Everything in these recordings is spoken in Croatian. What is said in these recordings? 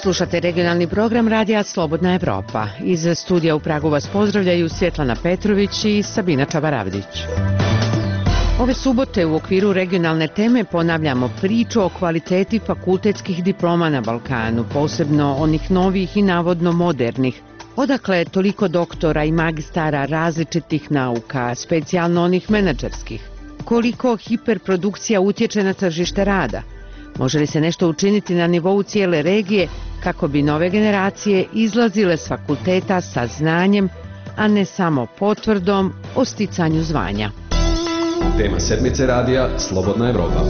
Slušate regionalni program radija Slobodna Evropa. Iz studija u Pragu vas pozdravljaju Svjetlana Petrović i Sabina Čabaravdić. Ove subote u okviru regionalne teme ponavljamo priču o kvaliteti fakultetskih diploma na Balkanu, posebno onih novih i navodno modernih. Odakle toliko doktora i magistara različitih nauka, specijalno onih menadžerskih? Koliko hiperprodukcija utječe na tržište rada? Može li se nešto učiniti na nivou cijele regije kako bi nove generacije izlazile s fakulteta sa znanjem, a ne samo potvrdom o sticanju zvanja? Tema sedmice radija Slobodna Evropa.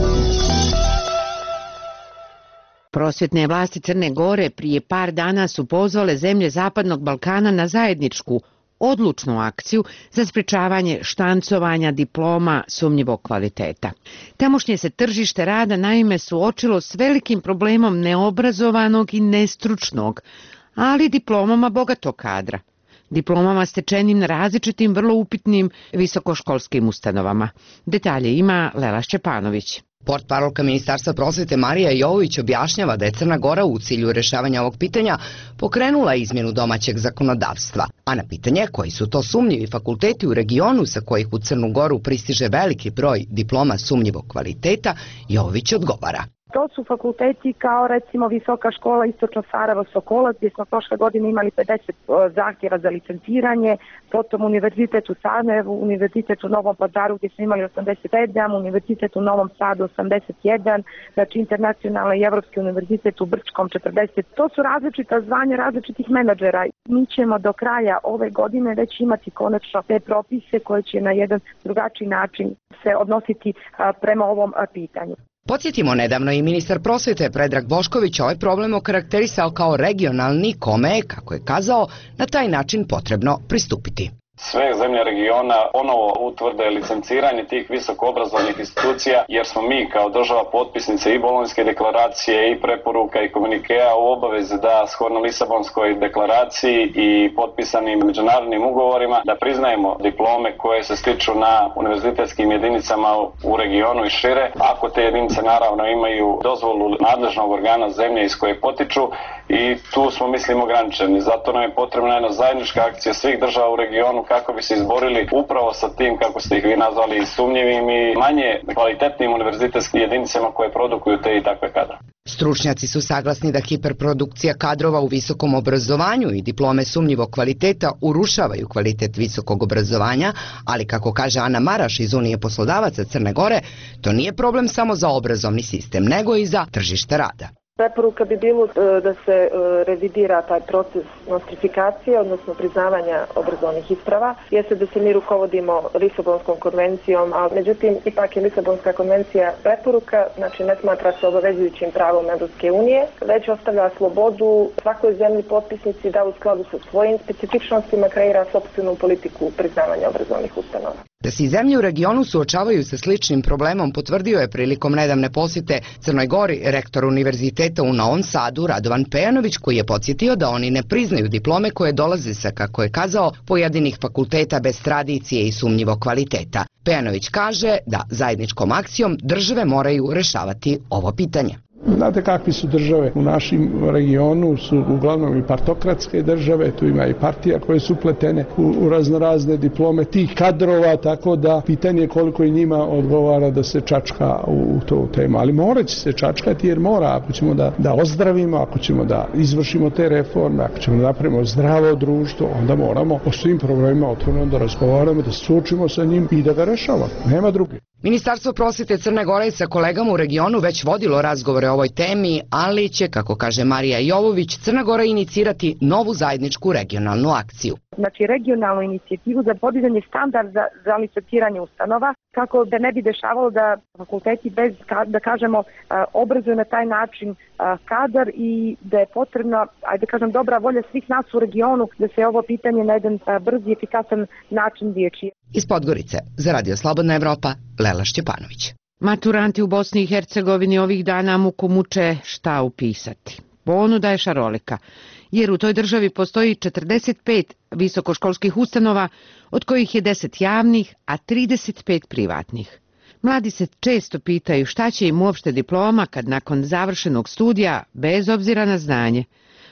Prosvjetne vlasti Crne Gore prije par dana su pozvale zemlje Zapadnog Balkana na zajedničku, odlučnu akciju za sprečavanje štancovanja diploma sumnjivog kvaliteta. Tamošnje se tržište rada naime suočilo s velikim problemom neobrazovanog i nestručnog, ali diplomama bogatog kadra. Diplomama stečenim na različitim vrlo upitnim visokoškolskim ustanovama. Detalje ima Lela Šćepanović. Portparolka Ministarstva prosvete Marija Jovović objašnjava da je Crna Gora u cilju rješavanja ovog pitanja pokrenula izmjenu domaćeg zakonodavstva, a na pitanje koji su to sumnjivi fakulteti u regionu sa kojih u Crnu Goru pristiže veliki broj diploma sumnjivog kvaliteta, Jovović odgovara. To su fakulteti kao recimo Visoka škola Istočno Sarajevo Sokolac, gdje smo prošle godine imali 50 zahtjeva za licenciranje, potom Univerzitet u Sarajevu, Univerzitet u Novom Pazaru gdje smo imali 87, Univerzitet u Novom Sadu 81, znači internacionalni i evropski univerzitet u Brčkom 40. To su različita zvanja različitih menadžera. Mi ćemo do kraja ove godine već imati konačno te propise koje će na jedan drugačiji način se odnositi prema ovom pitanju. Podsjetimo, nedavno i ministar prosvjete Predrag Bošković ovaj problem okarakterisao kao regionalni kome je, kako je kazao, na taj način potrebno pristupiti. Sve zemlje regiona ponovo utvrde licenciranje tih visokoobrazovnih institucija, jer smo mi kao država potpisnice i Bolonjske deklaracije i preporuka i komunikea u obavezi da shodno Lisabonskoj deklaraciji i potpisanim međunarodnim ugovorima da priznajemo diplome koje se stiču na univerzitetskim jedinicama u regionu i šire, ako te jedinice naravno imaju dozvolu nadležnog organa zemlje iz koje potiču, i tu smo mislim ograničeni. Zato nam je potrebna jedna zajednička akcija svih država u regionu kako bi se izborili upravo sa tim, kako ste ih vi nazvali, sumnjivim i manje kvalitetnim univerzitetskim jedinicama koje produkuju te i takve kadre. Stručnjaci su saglasni da hiperprodukcija kadrova u visokom obrazovanju i diplome sumnjivog kvaliteta urušavaju kvalitet visokog obrazovanja, ali kako kaže Ana Maraš iz Unije poslodavaca Crne Gore, to nije problem samo za obrazovni sistem, nego i za tržište rada. Preporuka bi bilo da se revidira taj proces nostrifikacije, odnosno priznavanja obrazovnih isprava, jeste da se mi rukovodimo Lisabonskom konvencijom, a međutim ipak je Lisabonska konvencija preporuka, znači ne smatra se obavezujućim pravom Evropske unije, već ostavlja slobodu svakoj zemlji potpisnici da u skladu sa svojim specifičnostima kreira sopstvenu politiku priznavanja obrazovnih ustanova. Da se i zemlje u regionu suočavaju sa sličnim problemom potvrdio je prilikom nedavne posjete Crnoj Gori rektor Univerziteta u Novom Sadu Radovan Pejanović, koji je podsjetio da oni ne priznaju diplome koje dolaze sa, kako je kazao, pojedinih fakulteta bez tradicije i sumnjivog kvaliteta. Pejanović kaže da zajedničkom akcijom države moraju rješavati ovo pitanje. Znate kakvi su države u našem regionu, su uglavnom i partokratske države, tu ima i partija koje su upletene u raznorazne diplome tih kadrova, tako da pitanje je koliko i njima odgovara da se čačka u to temu. Ali morat će se čačkati jer mora, ako ćemo da ozdravimo, ako ćemo da izvršimo te reforme, ako ćemo da napravimo zdravo društvo, onda moramo o svim problemima otvoreno da razgovaramo, da se suočimo sa njim i da ga rešavamo. Nema druge. Ministarstvo prosvjete Crne Gore sa kolegama u regionu već vodilo razgovore o ovoj temi, ali će, kako kaže Marija Jovović, Crna Gora inicirati novu zajedničku regionalnu akciju. Znači regionalnu inicijativu za podizanje standarda za licenciranje ustanova, kako da ne bi dešavalo da fakulteti bez, da kažemo, obrazuju na taj način kadar i da je potrebna, ajde da kažem, dobra volja svih nas u regionu da se ovo pitanje na jedan brz i efikasan način riješi. Iz Podgorice, za Radio Slobodna Evropa, Lela Šćepanović. Maturanti u Bosni i Hercegovini ovih dana muku muče šta upisati. Ponuda je šarolika, jer u toj državi postoji 45 visokoškolskih ustanova, od kojih je 10 javnih, a 35 privatnih. Mladi se često pitaju šta će im uopšte diploma kad nakon završenog studija, bez obzira na znanje,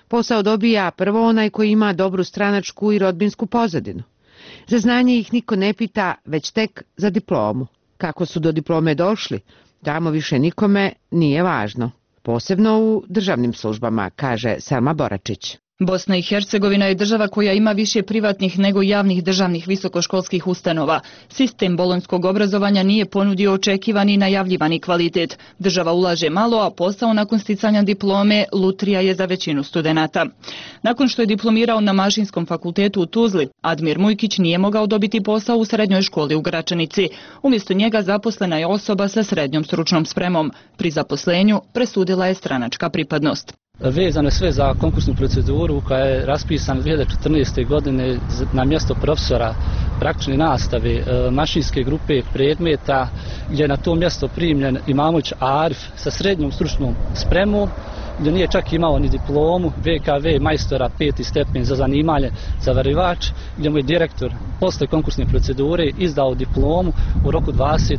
Posao dobija prvo onaj koji ima dobru stranačku i rodbinsku pozadinu. Za znanje ih niko ne pita, već tek za diplomu. Kako su do diplome došli, tamo više nikome nije važno. Posebno u državnim službama, kaže Selma Boračić. Bosna i Hercegovina je država koja ima više privatnih nego javnih državnih visokoškolskih ustanova. Sistem bolonjskog obrazovanja nije ponudio očekivani i najavljivani kvalitet. Država ulaže malo, a posao nakon sticanja diplome lutrija je za većinu studenata. Nakon što je diplomirao na Mašinskom fakultetu u Tuzli, Admir Mujkić nije mogao dobiti posao u srednjoj školi u Gračanici. Umjesto njega zaposlena je osoba sa srednjom stručnom spremom. Pri zaposlenju presudila je stranačka pripadnost. Vezano sve za konkursnu proceduru koja je raspisana 2014. godine na mjesto profesora praktične nastave mašinske grupe predmeta, gdje je na to mjesto primljen Imamović Arif sa srednjom stručnom spremom, gdje nije čak imao ni diplomu, VKV majstora 5. stepen za zanimanje zavarivač, gdje mu je direktor posle konkursne procedure izdao diplomu u roku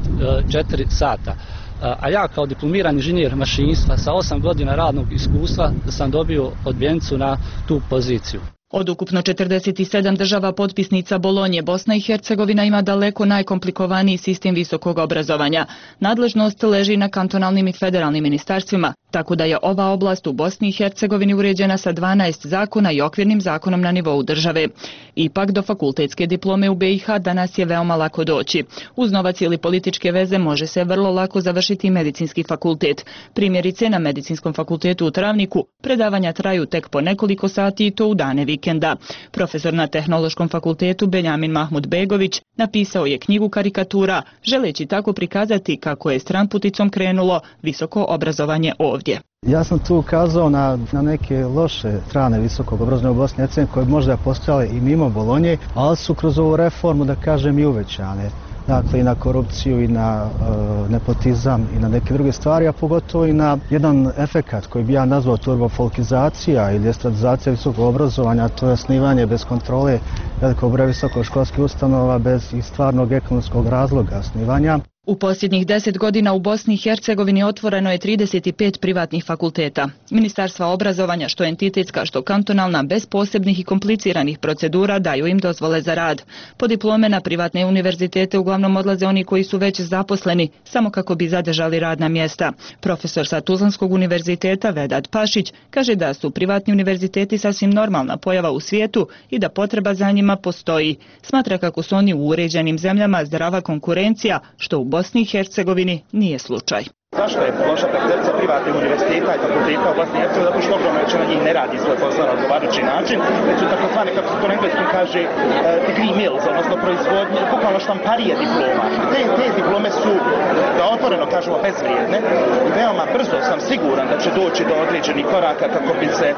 24 sata. A ja kao diplomirani inženjer mašinstva sa 8 godina radnog iskustva sam dobio odbijenicu na tu poziciju. Od ukupno 47 država potpisnica Bolonje, Bosna i Hercegovina ima daleko najkomplikovaniji sistem visokog obrazovanja. Nadležnost leži na kantonalnim i federalnim ministarstvima, tako da je ova oblast u Bosni i Hercegovini uređena sa 12 zakona i okvirnim zakonom na nivou države. Ipak do fakultetske diplome u BiH danas je veoma lako doći. Uz novac ili političke veze može se vrlo lako završiti medicinski fakultet. Primjerice, na Medicinskom fakultetu u Travniku predavanja traju tek po nekoliko sati i to u dane vikenda. Profesor na Tehnološkom fakultetu Benjamin Mahmud Begović napisao je knjigu karikatura, želeći tako prikazati kako je stranputicom krenulo visoko obrazovanje ovdje. Ja sam tu ukazao na neke loše strane visokog obrazovanja u Bosni i Hercegovini koje možda postojale i mimo Bolonje, ali su kroz ovu reformu, da kažem, i uvećane. Dakle, i na korupciju, i na nepotizam, i na neke druge stvari, a pogotovo i na jedan efekat koji bi ja nazvao turbofolkizacija ili estradizacija visokog obrazovanja, to je osnivanje bez kontrole velikog broja visokoškolskih ustanova bez i stvarnog ekonomskog razloga osnivanja. U posljednjih 10 godina u Bosni i Hercegovini otvoreno je 35 privatnih fakulteta. Ministarstva obrazovanja, što entitetska, što kantonalna, bez posebnih i kompliciranih procedura daju im dozvole za rad. Po diplome na privatne univerzitete uglavnom odlaze oni koji su već zaposleni, samo kako bi zadržali radna mjesta. Profesor sa Tuzlanskog univerziteta Vedat Pašić kaže da su privatni univerziteti sasvim normalna pojava u svijetu i da potreba za njima postoji. Smatra kako su oni u uređenim zemljama zdrava konkurencija, što u Bosni i Hercegovini nije slučaj. Zašto je loša percepcija privatnih univerziteta i fakulteta u Bosni i Hercegovini? Zato što ogromna većina njih ne radi svoj posao na odgovarajući način, već su takozvane, kako se to na engleskom kaže, degree mills, odnosno proizvodnje, bukvalno štamparije diploma. Te diplome su, da otvoreno kažemo, bezvrijedne i veoma brzo sam siguran da će doći do određenih koraka kako bi se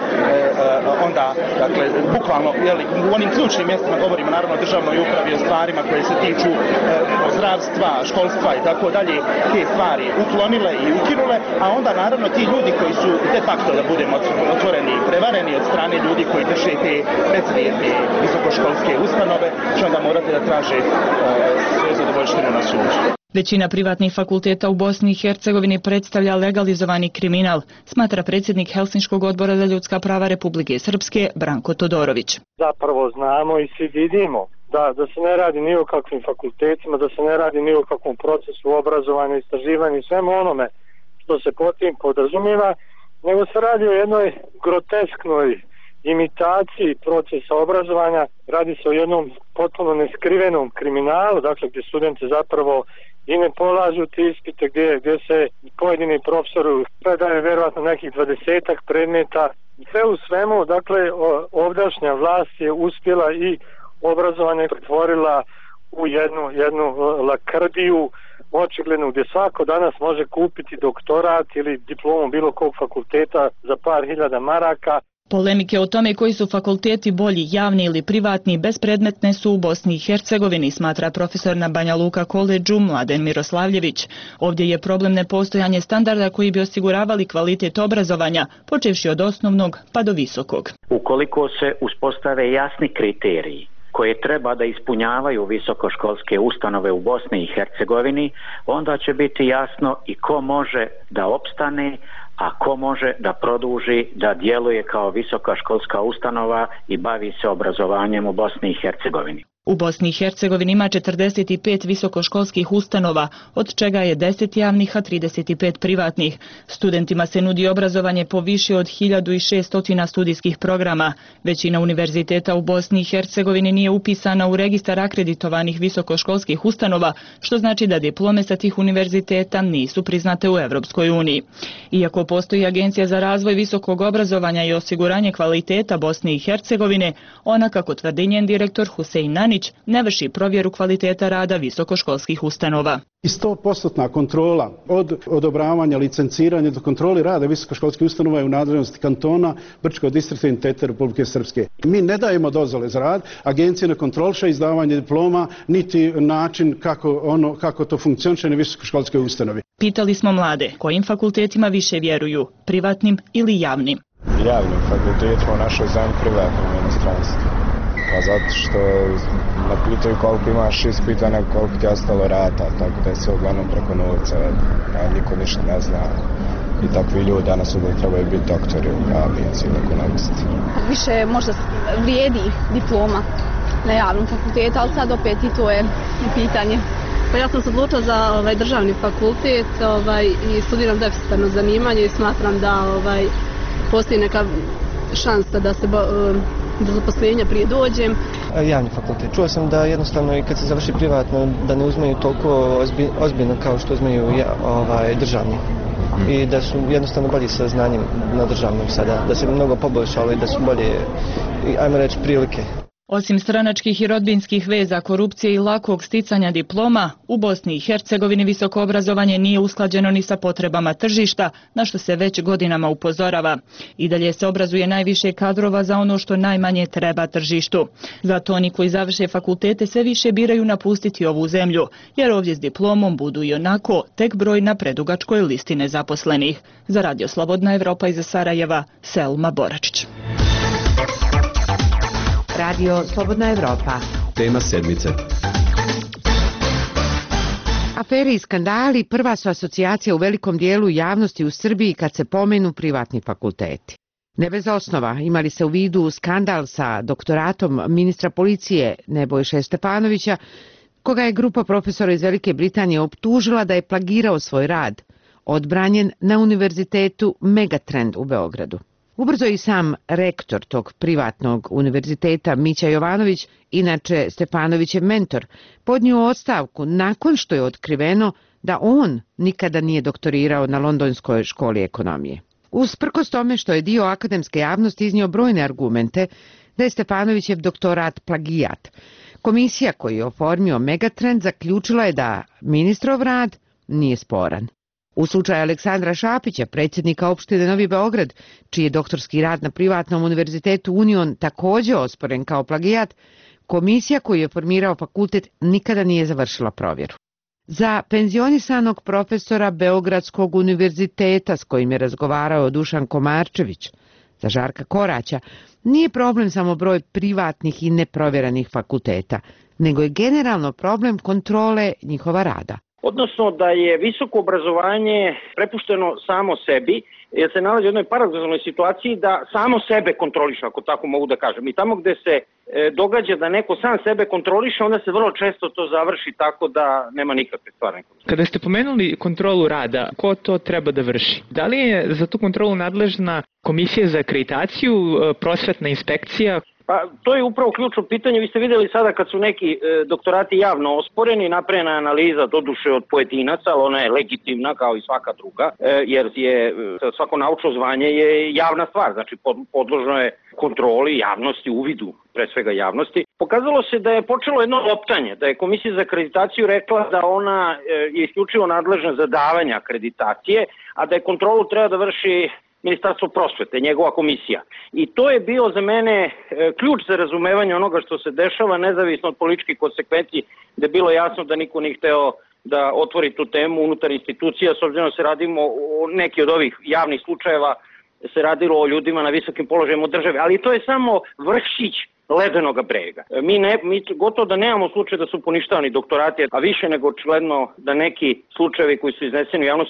onda, dakle, bukvalno, u onim ključnim mjestima, govorimo naravno o državnoj upravi, o stvarima koje se tiču zdravstva, školstva i tako dalje, te stvari uklonile i ukinule, a onda naravno ti ljudi koji su de facto, da budemo otvoreni i prevareni od strane ljudi koji drže te bezvrijedne visokoškolske ustanove, će onda morati da traže svoje zadovoljštine na sudu. Većina privatnih fakulteta u Bosni i Hercegovini predstavlja legalizovani kriminal, smatra predsjednik Helsinškog odbora za ljudska prava Republike Srpske Branko Todorović. Zapravo znamo i svi vidimo da se ne radi ni o kakvim fakultetima, da se ne radi ni o kakvom procesu obrazovanja, istraživanja i svemu onome što se pod tim podrazumijeva, nego se radi o jednoj grotesknoj imitaciji procesa obrazovanja. Radi se o jednom potpuno neskrivenom kriminalu, dakle gdje studenti zapravo i ne polažu te ispite, gdje se pojedini profesoru predaje vjerojatno nekih 20-ak predmeta. Sve u svemu, dakle, ovdašnja vlast je uspjela i obrazovanje pretvorila u jednu lakrdiju, očigledno gdje svako danas može kupiti doktorat ili diplomu bilo kog fakulteta za par hiljada maraka. Polemike o tome koji su fakulteti bolji, javni ili privatni, bespredmetne su u Bosni i Hercegovini, smatra profesor na Banja Luka koledžu Mladen Miroslavljević. Ovdje je problem nepostojanje standarda koji bi osiguravali kvalitet obrazovanja, počevši od osnovnog pa do visokog. Ukoliko se uspostave jasni kriteriji koje treba da ispunjavaju visokoškolske ustanove u Bosni i Hercegovini, onda će biti jasno i ko može da opstane, a ko može da produži da djeluje kao visoka školska ustanova i bavi se obrazovanjem u Bosni i Hercegovini. U Bosni i Hercegovini ima 45 visokoškolskih ustanova, od čega je 10 javnih, a 35 privatnih. Studentima se nudi obrazovanje po više od 1600 studijskih programa. Većina univerziteta u Bosni i Hercegovini nije upisana u registar akreditovanih visokoškolskih ustanova, što znači da diplome sa tih univerziteta nisu priznate u Evropskoj uniji. Iako postoji Agencija za razvoj visokog obrazovanja i osiguranje kvaliteta Bosne i Hercegovine, ona, kako tvrdi njen direktor Husein Nanić, ne vrši provjeru kvaliteta rada visokoškolskih ustanova. I 100% kontrola od odobravanja, licenciranja do kontroli rada visokoškolskih ustanova je u nadležnosti kantona Brčkog distrikta i entiteta Republike Srpske. Mi ne dajemo dozvole za rad, agencija ne kontroliše izdavanje diploma, niti način kako to funkcioniše na visokoškolskoj ustanovi. Pitali smo mlade kojim fakultetima više vjeruju, privatnim ili javnim. Javnim fakultetima u našoj zemlji, privatnim u inostranstvu. Pa zato što na pitaju koliko imaš ispita, nego koliko ti je ostalo rata, tako da je sve uglavnom preko novca, a niko ništa ne zna. I takvi ljudi danas uvijek trebaju biti doktori u pravnici ili ekonomisti. Više možda vrijedi diploma na javnom fakultetu, ali sad opet i to je pitanje. Pa ja sam se odlučila za državni fakultet i studiram deficitarno zanimanje i smatram da postoji neka šansa da se do zaposlenja prije dođem. Javni fakultet. Čuo sam da jednostavno i kad se završi privatno da ne uzmeju toliko ozbiljno kao što uzmeju državni. I da su jednostavno bolji sa znanjem na državnom sada, da se mnogo poboljšalo i da su bolje, ajmo reći, prilike. Osim stranačkih i rodbinskih veza, korupcije i lakog sticanja diploma, u Bosni i Hercegovini visoko obrazovanje nije usklađeno ni sa potrebama tržišta, na što se već godinama upozorava. I dalje se obrazuje najviše kadrova za ono što najmanje treba tržištu. Zato oni koji završe fakultete sve više biraju napustiti ovu zemlju, jer ovdje s diplomom budu i onako tek broj na predugačkoj listi nezaposlenih. Za Radio Slobodna Evropa iz Sarajeva, Selma Boračić. Radio Slobodna Evropa. Tema sedmice. Afere i skandali prva su asocijacija u velikom dijelu javnosti u Srbiji kad se pomenu privatni fakulteti. Ne bez osnova, imali se u vidu skandal sa doktoratom ministra policije Nebojše Stefanovića, koga je grupa profesora iz Velike Britanije optužila da je plagirao svoj rad, odbranjen na univerzitetu Megatrend u Beogradu. Ubrzo i sam rektor tog privatnog univerziteta Mića Jovanović, inače Stefanovićev mentor, podnio ostavku nakon što je otkriveno da on nikada nije doktorirao na Londonskoj školi ekonomije. Usprkos tome što je dio akademske javnosti iznio brojne argumente da je Stefanovićev doktorat plagijat, komisija koju je oformio Megatrend zaključila je da ministrov rad nije sporan. U slučaju Aleksandra Šapića, predsjednika opštine Novi Beograd, čiji je doktorski rad na privatnom univerzitetu Union također osporen kao plagijat, komisija koju je formirao fakultet nikada nije završila provjeru. Za penzionisanog profesora Beogradskog univerziteta s kojim je razgovarao Dušan Komarčević, za Žarka Koraća, nije problem samo broj privatnih i neprovjeranih fakulteta, nego je generalno problem kontrole njihova rada. Odnosno da je visoko obrazovanje prepušteno samo sebi, jer se nalazi u jednoj paradoksalnoj situaciji da samo sebe kontroliše, ako tako mogu da kažem. I tamo gde se događa da neko sam sebe kontroliše, onda se vrlo često to završi tako da nema nikakve stvarne kontrole. Kada ste pomenuli kontrolu rada, ko to treba da vrši? Da li je za tu kontrolu nadležna komisija za akreditaciju, prosvetna inspekcija? Pa to je upravo ključno pitanje. Vi ste vidjeli sada kad su neki doktorati javno osporeni, napravljena analiza doduše od pojedinaca, ali ona je legitimna kao i svaka druga, jer je svako naučno zvanje je javna stvar, znači podložno je kontroli javnosti, uvidu pre svega javnosti. Pokazalo se da je počelo jedno optanje, da je komisija za akreditaciju rekla da ona je isključivo nadležna za davanje akreditacije, a da je kontrolu treba da vrši Ministarstvo prosvete, njegova komisija. I to je bio za mene ključ za razumevanje onoga što se dešava, nezavisno od političkih konsekvenci, da je bilo jasno da niko nije hteo da otvori tu temu unutar institucija, s obzirom da se radimo o neki od ovih javnih slučajeva, se radilo o ljudima na visokim položajima u državi, ali to je samo vršić ledenog brega. Mi gotovo da nemamo slučaj da su poništavani doktorati, a više nego očigledno da neki slučajevi koji su izneseni u javnosti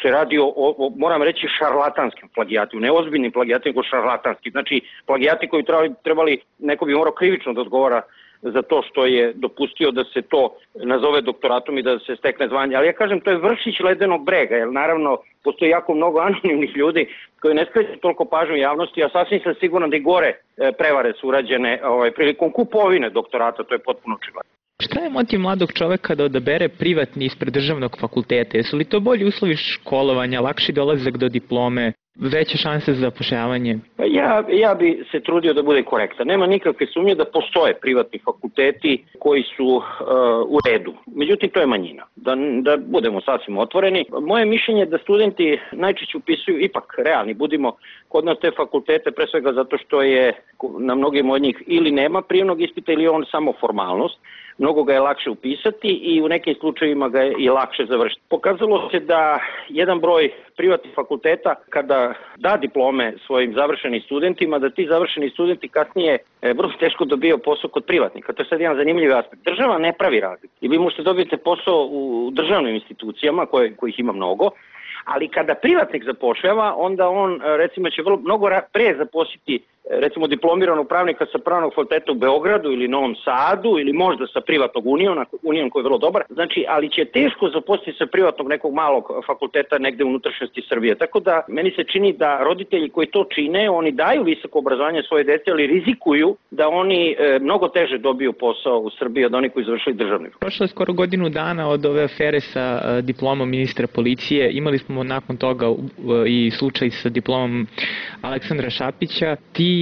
se radi o moram reći, šarlatanskim plagijatima, ne ozbiljnim plagijatima, nego šarlatanskim. Znači, plagijati koji trebali, neko bi morao krivično da odgovara za to što je dopustio da se to nazove doktoratom i da se stekne zvanje. Ali ja kažem, to je vršić ledenog brega, jer naravno postoji jako mnogo anonimnih ljudi koji ne skreću toliko pažnju javnosti, a sasvim sam siguran da i gore prevare su urađene prilikom kupovine doktorata, to je potpuno očigledno. Šta je motiv mladog čoveka da odabere privatni ispred državnog fakulteta? Jesu li to bolji uslovi školovanja, lakši dolazak do diplome, veće šanse za zapošljavanje? Pa ja bi se trudio da bude korektan. Nema nikakve sumnje da postoje privatni fakulteti koji su u redu. Međutim, to je manjina. Da budemo sasvim otvoreni. Moje mišljenje je da studenti najčešće upisuju, ipak realni budimo, kod nas te fakultete, pre svega zato što je na mnogim od njih ili nema prijemnog ispita ili on samo formalnost. Mnogo ga je lakše upisati i u nekim slučajevima ga je i lakše završiti. Pokazalo se da jedan broj privatnih fakulteta kada da diplome svojim završenim studentima, da ti završeni studenti kasnije vrlo teško dobiju posao kod privatnika. To je sad jedan zanimljiv aspekt. Država ne pravi razliku. I vi možete dobiti posao u državnim institucijama kojih ima mnogo, ali kada privatnik zapošljava, onda on recimo će mnogo pre zaposliti recimo diplomiranog pravnika sa pravnog fakulteta u Beogradu ili Novom Sadu ili možda sa privatnog Union koji je vrlo dobar, znači, ali će teško zaposliti sa privatnog nekog malog fakulteta negde u unutrašnjosti Srbije. Tako da meni se čini da roditelji koji to čine, oni daju visoko obrazovanje svoje dece, ali rizikuju da oni mnogo teže dobiju posao u Srbiji od onih koji završili državni. Prošlo je skoro godinu dana od ove afere sa diplomom ministra policije. Imali smo nakon toga i slučaj sa diplomom Aleksandra Šapića. Ti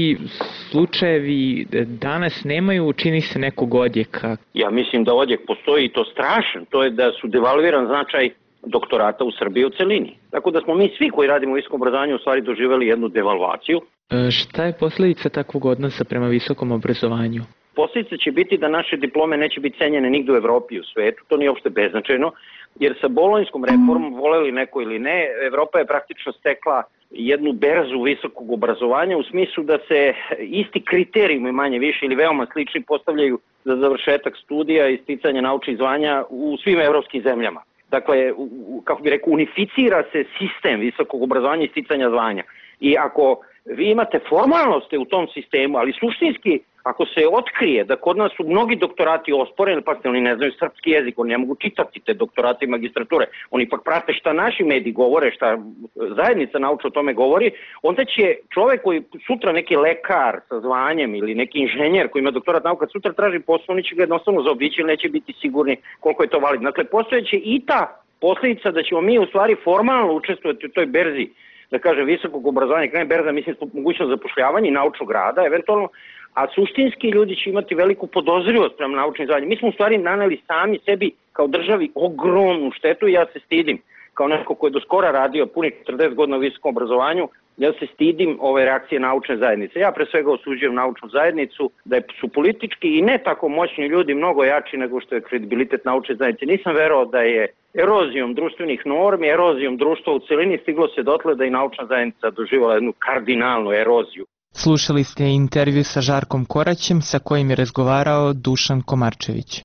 slučajevi danas nemaju, čini se, nekog odjeka. Ja mislim da odjek postoji i to strašan. To je da su devalviran značaj doktorata u Srbiji u celini. Tako da smo mi svi koji radimo u visokom obrazovanju u stvari doživjeli jednu devalvaciju. Šta je posljedica takvog odnosa prema visokom obrazovanju? Posljedica će biti da naše diplome neće biti cenjene nigde u Evropi i u svetu. To nije uopšte beznačajno, jer sa bolonjskom reformom, voleli neko ili ne, Evropa je praktično stekla jednu berzu visokog obrazovanja u smislu da se isti kriterijumi manje više ili veoma slični postavljaju za završetak studija i sticanje naučnih zvanja u svim evropskim zemljama. Dakle, kako bi rekao, unificira se sistem visokog obrazovanja i sticanja zvanja. I ako vi imate formalnosti u tom sistemu, ali suštinski, ako se otkrije da kod nas su mnogi doktorati osporeni, pa oni ne znaju srpski jezik, oni ne mogu čitati te doktorate i magistrature, oni ipak prate šta naši mediji govore, šta zajednica nauča o tome govori, onda će čovek koji sutra neki lekar sa zvanjem ili neki inženjer koji ima doktorat nauka sutra traži posao, oni će ga jednostavno zaobići ili neće biti sigurni koliko je to validno. Dakle, postojeće i ta posljedica da ćemo mi u stvari formalno učestvovati u toj berzi, da kažem, visokog obrazovanja, kada je berza, mislim, mogućnost zapošljavanja i naučnog rada, eventualno, a suštinski ljudi će imati veliku podozrivost prema naučnim zvanjima. Mi smo u stvari naneli sami sebi kao državi ogromnu štetu i ja se stidim, kao neko ko je do skora radio punih 40 godina u visokom obrazovanju, ja se stidim ove reakcije naučne zajednice. Ja pre svega osuđujem naučnu zajednicu, da su politički i ne tako moćni ljudi mnogo jači nego što je kredibilitet naučne zajednice. Nisam verovao da je erozijom društvenih normi, erozijom društva u celini stiglo se dotle da i naučna zajednica doživjela jednu kardinalnu eroziju. Slušali ste intervju sa Žarkom Koraćem sa kojim je razgovarao Dušan Komarčević.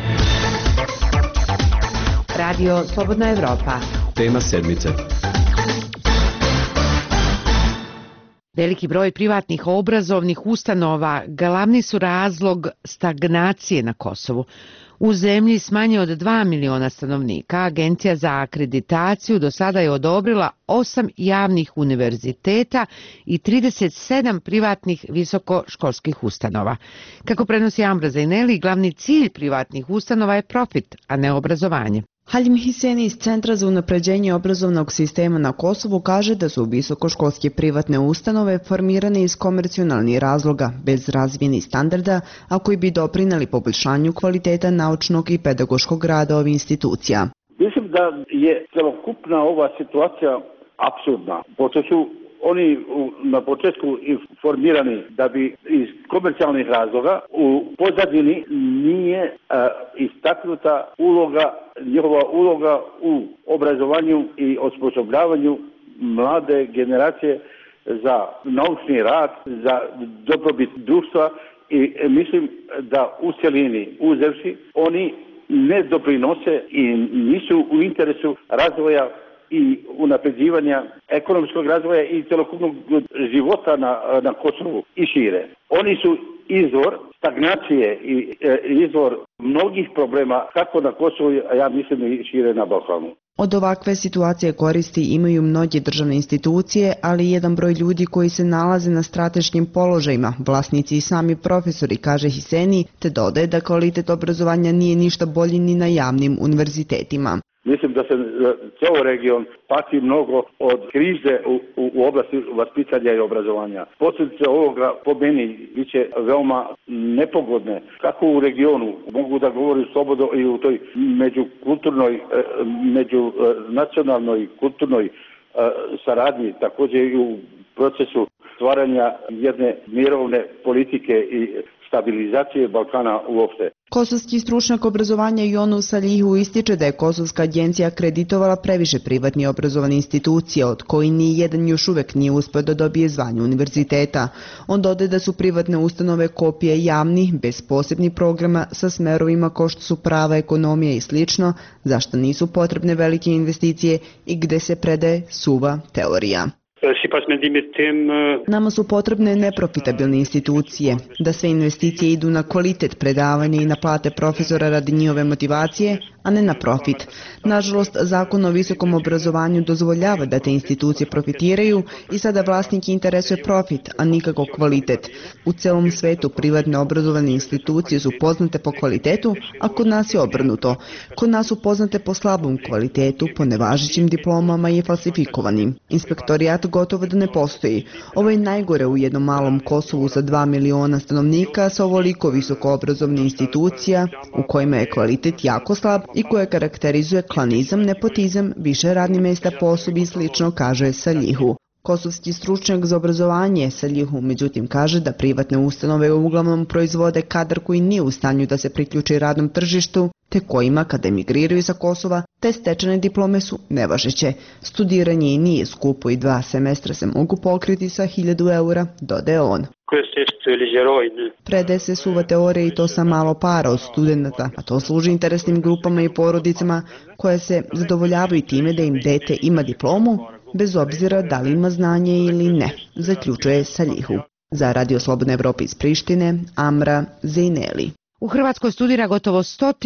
Radio Slobodna Evropa. Tema sedmice. Veliki broj privatnih obrazovnih ustanova glavni su razlog stagnacije na Kosovu. U zemlji s manje od 2 miliona stanovnika, Agencija za akreditaciju do sada je odobrila 8 javnih univerziteta i 37 privatnih visokoškolskih ustanova. Kako prenosi Ambra Zaineli, glavni cilj privatnih ustanova je profit, a ne obrazovanje. Halim Hiseni iz Centra za unapređenje obrazovnog sistema na Kosovu kaže da su visokoškolske privatne ustanove formirane iz komercionalnih razloga, bez razvijenih standarda, a koji bi doprineli poboljšanju kvaliteta naučnog i pedagoškog rada ovih institucija. Mislim da je celokupna ova situacija apsurdna, pošto su oni na početku formirani da bi iz komercijalnih razloga u pozadini nije istaknuta njihova uloga u obrazovanju i osposobljavanju mlade generacije za naučni rad, za dobrobit društva i mislim da u cjelini uzevši oni ne doprinose i nisu u interesu razvoja i unapređivanja ekonomskog razvoja i celokupnog života na Kosovu i šire. Oni su izvor stagnacije i izvor mnogih problema kako na Kosovu, a ja mislim i šire na Balkanu. Od ovakve situacije koristi imaju mnoge državne institucije, ali i jedan broj ljudi koji se nalaze na strateškim položajima, vlasnici i sami profesori, kaže Hiseni, te dodaje da kvalitet obrazovanja nije ništa bolji ni na javnim univerzitetima. Mislim da se ceo region pati mnogo od krize u oblasti vaspitanja i obrazovanja. Posljedice ovoga po meni biće veoma nepogodne. Kako u regionu, mogu da govorim slobodno i u toj međukulturnoj, međunacionalnoj kulturnoj saradnji, također i u procesu stvaranja jedne mirovne politike i stabilizacije Balkana uopšte. Kosovski stručnjak obrazovanja Yunus Salihu ističe da je Kosovska agencija akreditovala previše privatni obrazovane institucije, od koji ni jedan još uvek nije uspeo da dobije zvanje univerziteta. On dodaje da su privatne ustanove kopije javnih, bez posebnih programa, sa smerovima kao što su prava, ekonomija i slično, zašto nisu potrebne velike investicije i gde se predaje suva teorija. Nama su potrebne neprofitabilne institucije, da sve investicije idu na kvalitet predavanja i na plate profesora radi njihove motivacije, a ne na profit. Nažalost, zakon o visokom obrazovanju dozvoljava da te institucije profitiraju i sada vlasnik interesuje profit, a nikako kvalitet. U celom svetu privatne obrazovane institucije su poznate po kvalitetu, a kod nas je obrnuto. Kod nas su poznate po slabom kvalitetu, po nevažećim diplomama i falsifikovanim. Inspektorijat gotovo da ne postoji. Ovo je najgore u jednom malom Kosovu sa 2 miliona stanovnika sa ovoliko visoko obrazovnih institucija u kojima je kvalitet jako slab i koje karakterizuje klanizam, nepotizam, više radnih mesta po osobi i slično, kaže Salihu. Kosovski stručnjak za obrazovanje Salihu međutim kaže da privatne ustanove uglavnom proizvode kadar koji nije u stanju da se priključi radnom tržištu, te kojima kada emigriraju sa Kosova, te stečene diplome su nevažeće. Studiranje i nije skupo i 2 semestra se mogu pokriti sa 1000 eura, dodaje on. Predaje se suva teorija i to sa malo para od studenta, a to služi interesnim grupama i porodicama koje se zadovoljavaju time da im dete ima diplomu, bez obzira da li ima znanje ili ne, zaključuje Salihu. Za Radio Slobodna Evropa iz Prištine, Amra Zejneli. U Hrvatskoj studira gotovo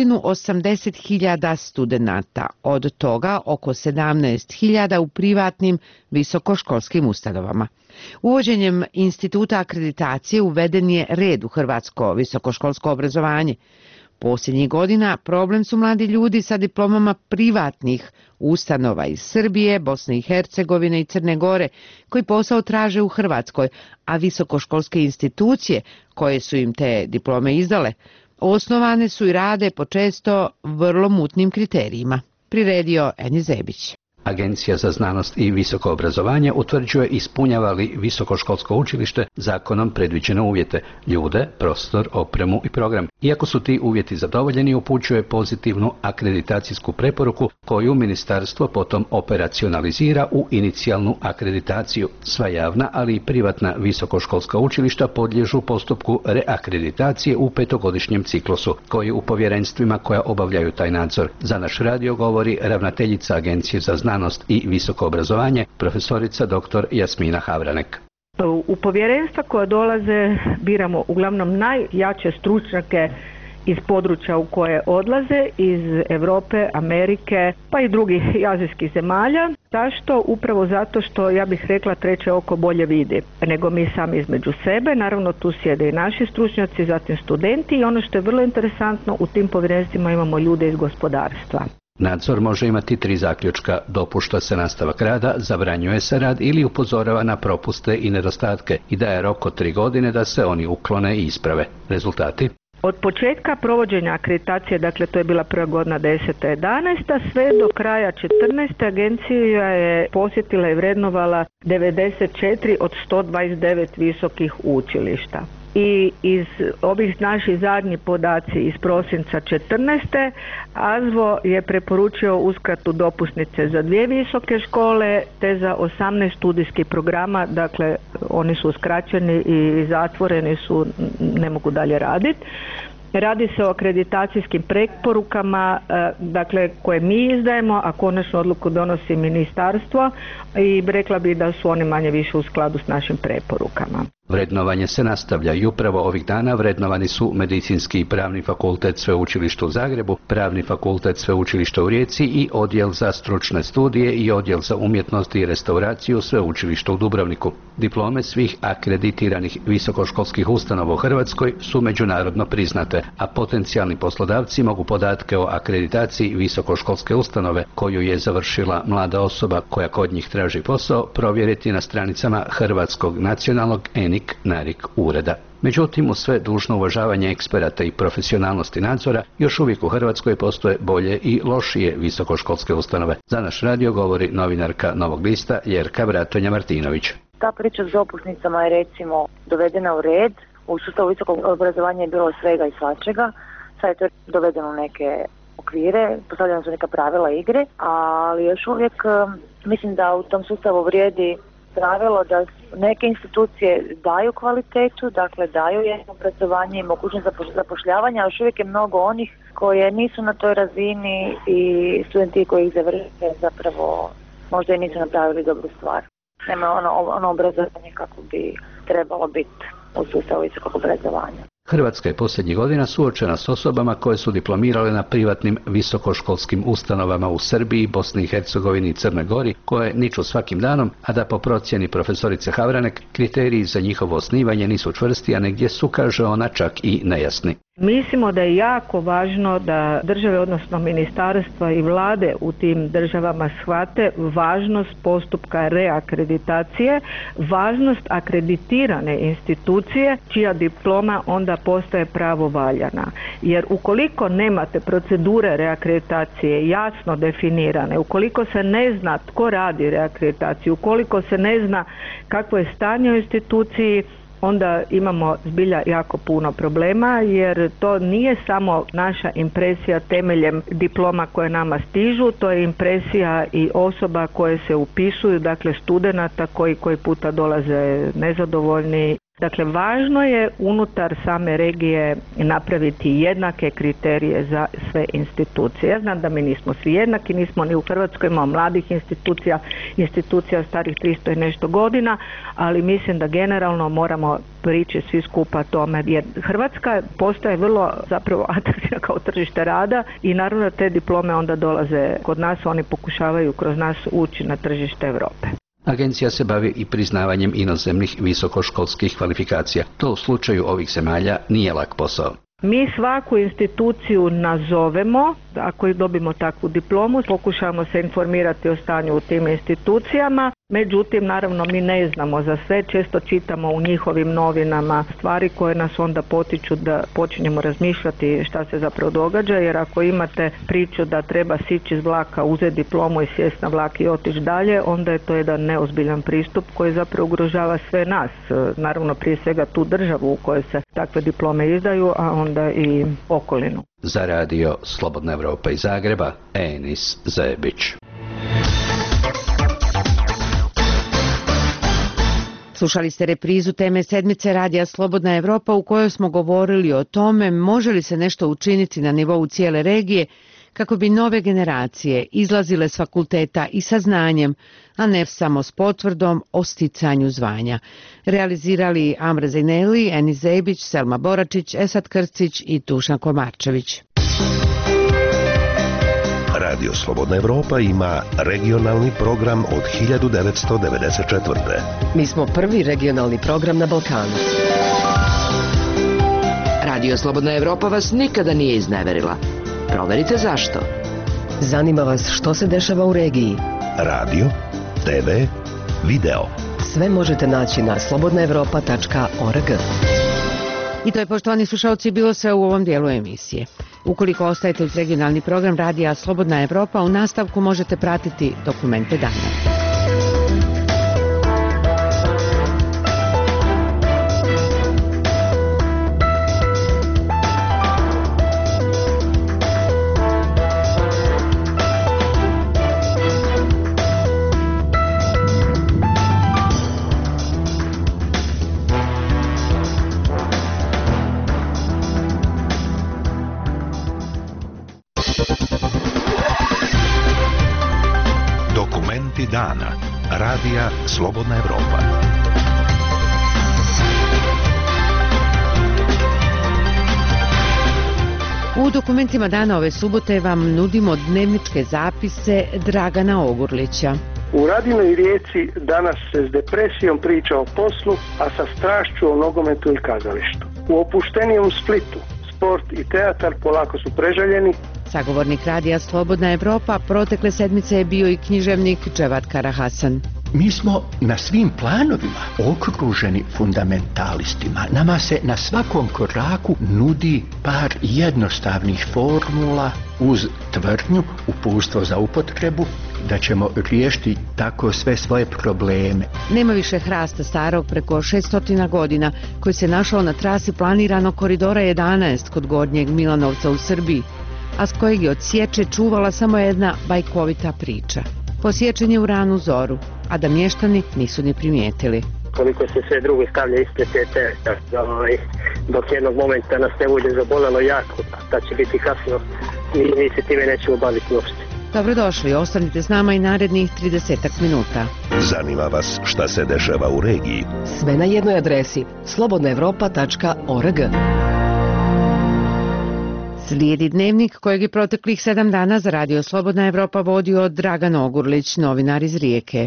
180.000 studenata, od toga oko 17.000 u privatnim visokoškolskim ustanovama. Uvođenjem instituta akreditacije uveden je red u hrvatsko visokoškolsko obrazovanje. Posljednjih godina problem su mladi ljudi sa diplomama privatnih ustanova iz Srbije, Bosne i Hercegovine i Crne Gore, koji posao traže u Hrvatskoj, a visokoškolske institucije koje su im te diplome izdale, osnovane su i rade po često vrlo mutnim kriterijima. Priredio Eni Zebić. Agencija za znanost i visoko obrazovanje utvrđuje ispunjava li visokoškolsko učilište zakonom predviđene uvjete, ljude, prostor, opremu i program. Iako su ti uvjeti zadovoljeni, upućuje pozitivnu akreditacijsku preporuku koju ministarstvo potom operacionalizira u inicijalnu akreditaciju. Sva javna, ali i privatna visokoškolska učilišta podliježu postupku reakreditacije u 5-godišnjem ciklusu, koji u povjerenstvima koja obavljaju taj nadzor. Za naš radio govori ravnateljica Agencije za znanost i visoko obrazovanje, profesorica dr. Jasmina Havranek. U povjerenstva koja dolaze biramo uglavnom najjače stručnjake iz područja u koje odlaze, iz Europe, Amerike, pa i drugih azijskih zemalja. Zašto? Upravo zato što, ja bih rekla, treće oko bolje vidi nego mi sami između sebe. Naravno, tu sjede i naši stručnjaci, zatim studenti i ono što je vrlo interesantno, u tim povjerenstvima imamo ljude iz gospodarstva. Nadzor može imati 3 zaključka: dopušta se nastavak rada, zabranjuje se rad ili upozorava na propuste i nedostatke i daje rok od 3 godine da se oni uklone i isprave. Rezultati? Od početka provođenja akreditacije, dakle to je bila prva godina 10-11, sve do kraja 14. agencija je posjetila i vrednovala 94 od 129 visokih učilišta. I iz ovih naših zadnji podaci iz prosinca 14. AZVO je preporučio uskratu dopusnice za 2 visoke škole te za 18 studijskih programa, dakle oni su uskraćeni i zatvoreni su, ne mogu dalje raditi. Radi se o akreditacijskim preporukama, dakle koje mi izdajemo, a konačnu odluku donosi ministarstvo i rekla bi da su oni manje više u skladu s našim preporukama. Vrednovanje se nastavlja i upravo ovih dana vrednovani su Medicinski i Pravni fakultet Sveučilišta u Zagrebu, Pravni fakultet Sveučilišta u Rijeci i Odjel za stručne studije i Odjel za umjetnost i restauraciju Sveučilišta u Dubrovniku. Diplome svih akreditiranih visokoškolskih ustanova u Hrvatskoj su međunarodno priznate, a potencijalni poslodavci mogu podatke o akreditaciji visokoškolske ustanove koju je završila mlada osoba koja kod njih traži posao provjeriti na stranicama Hrvatskog nacionalnog NARIC ureda. Međutim, uz sve dužno uvažavanje eksperata i profesionalnosti nadzora, još uvijek u Hrvatskoj postoje bolje i lošije visokoškolske ustanove. Za naš radio govori novinarka Novog lista Ljerka Bratonja-Martinović. Ta priča s dopusnicama je recimo dovedena u red. U sustavu visokog obrazovanja je bilo svega i svačega. Sad je to dovedeno u neke okvire, postavljena su neka pravila igre, ali još uvijek mislim da u tom sustavu vrijedi pravilo da neke institucije daju kvalitetu, dakle daju jedno obrazovanje i mogućnost zapošljavanja, a još uvijek je mnogo onih koje nisu na toj razini i studenti koji ih završe zapravo možda i nisu napravili dobru stvar. Nema ono obrazovanje kako bi trebalo biti u sustavu visokog obrazovanja. Hrvatska je posljednjih godina suočena s osobama koje su diplomirale na privatnim visokoškolskim ustanovama u Srbiji, Bosni i Hercegovini i Crnoj Gori, koje niču svakim danom, a da po procjeni profesorice Havranek kriteriji za njihovo osnivanje nisu čvrsti, a negdje su, kaže ona, čak i nejasni. Mislimo da je jako važno da države, odnosno ministarstva i vlade u tim državama shvate važnost postupka reakreditacije, važnost akreditirane institucije čija diploma onda postaje pravovaljana. Jer ukoliko nemate procedure reakreditacije jasno definirane, ukoliko se ne zna tko radi reakreditaciju, ukoliko se ne zna kakvo je stanje u instituciji, onda imamo zbilja jako puno problema, jer to nije samo naša impresija temeljem diploma koje nama stižu, to je impresija i osoba koje se upisuju, dakle studenata koji puta dolaze nezadovoljni. Dakle, važno je unutar same regije napraviti jednake kriterije za sve institucije. Ja znam da mi nismo svi jednaki, nismo ni u Hrvatskoj, imamo mladih institucija starih 300 i nešto godina, ali mislim da generalno moramo prići svi skupa tome, jer Hrvatska postaje vrlo zapravo atraktivna kao tržište rada i naravno te diplome onda dolaze kod nas, oni pokušavaju kroz nas ući na tržište Europe. Agencija se bavi i priznavanjem inozemnih visokoškolskih kvalifikacija. To u slučaju ovih zemalja nije lak posao. Mi svaku instituciju nazovemo, ako dobimo takvu diplomu, pokušamo se informirati o stanju u tim institucijama, međutim, naravno, mi ne znamo za sve, često čitamo u njihovim novinama stvari koje nas onda potiču da počinjemo razmišljati šta se zapravo događa, jer ako imate priču da treba sići iz vlaka, uzeti diplomu i sjesti na vlak i otići dalje, onda je to jedan neozbiljan pristup koji zapravo ugrožava sve nas, naravno prije svega tu državu u kojoj se takve diplome izdaju, a onda i okolinu. Za radio Slobodna Evropa iz Zagreba, Enis Zebić. Slušali ste reprizu teme sedmice radija Slobodna Evropa u kojoj smo govorili o tome može li se nešto učiniti na nivou cijele regije kako bi nove generacije izlazile s fakulteta i sa znanjem, a ne samo s potvrdom o sticanju zvanja. Realizirali Amra Zejneli, Enis Zebić, Selma Boračić, Esad Krstić i Dušan Komarčević. Radio Slobodna Evropa ima regionalni program od 1994. Mi smo prvi regionalni program na Balkanu. Radio Slobodna Evropa vas nikada nije izneverila. Proverite zašto. Zanima vas što se dešava u regiji. Radio, TV, video. Sve možete naći na slobodnaevropa.org. I to je, poštovani slušalci, bilo sve u ovom dijelu emisije. Ukoliko ostajete uz regionalni program radija Slobodna Evropa, u nastavku možete pratiti dokumente dana. Dokumenti dana. Radija Slobodna Evropa. U dokumentima dana ove subote vam nudimo dnevničke zapise Dragana Ogurlića. U Radinoj Rijeci danas se s depresijom priča o poslu, a sa strašću o nogometu i kazalištu. U opuštenijem Splitu sport i teatar polako su prežaljeni. Sagovornik radija Slobodna Evropa protekle sedmice je bio i književnik Dževad Karahasan. Mi smo na svim planovima okruženi fundamentalistima. Nama se na svakom koraku nudi par jednostavnih formula uz tvrdnju, uputstvo za upotrebu, da ćemo riješiti tako sve svoje probleme. Nema više hrasta starog preko 600 godina koji se našao na trasi planiranog koridora 11 kod Gornjeg Milanovca u Srbiji, a s kojeg je od sječe čuvala samo jedna bajkovita priča. Posječen je u ranu zoru, a da mještani nisu ni primijetili. Koliko se sve drugi stavlja ispred te testa, dok jednog momenta nas ne bude zabolelo jako, da će biti kasno i mi se time nećemo baviti uopšte. Dobrodošli, ostanite s nama i narednih 30 minuta. Zanima vas šta se dešava u regiji? Sve na jednoj adresi slobodnaevropa.org. Slijedi dnevnik kojeg je proteklih 7 dana za Radio Slobodna Evropa vodio Dragan Ogurlić, novinar iz Rijeke.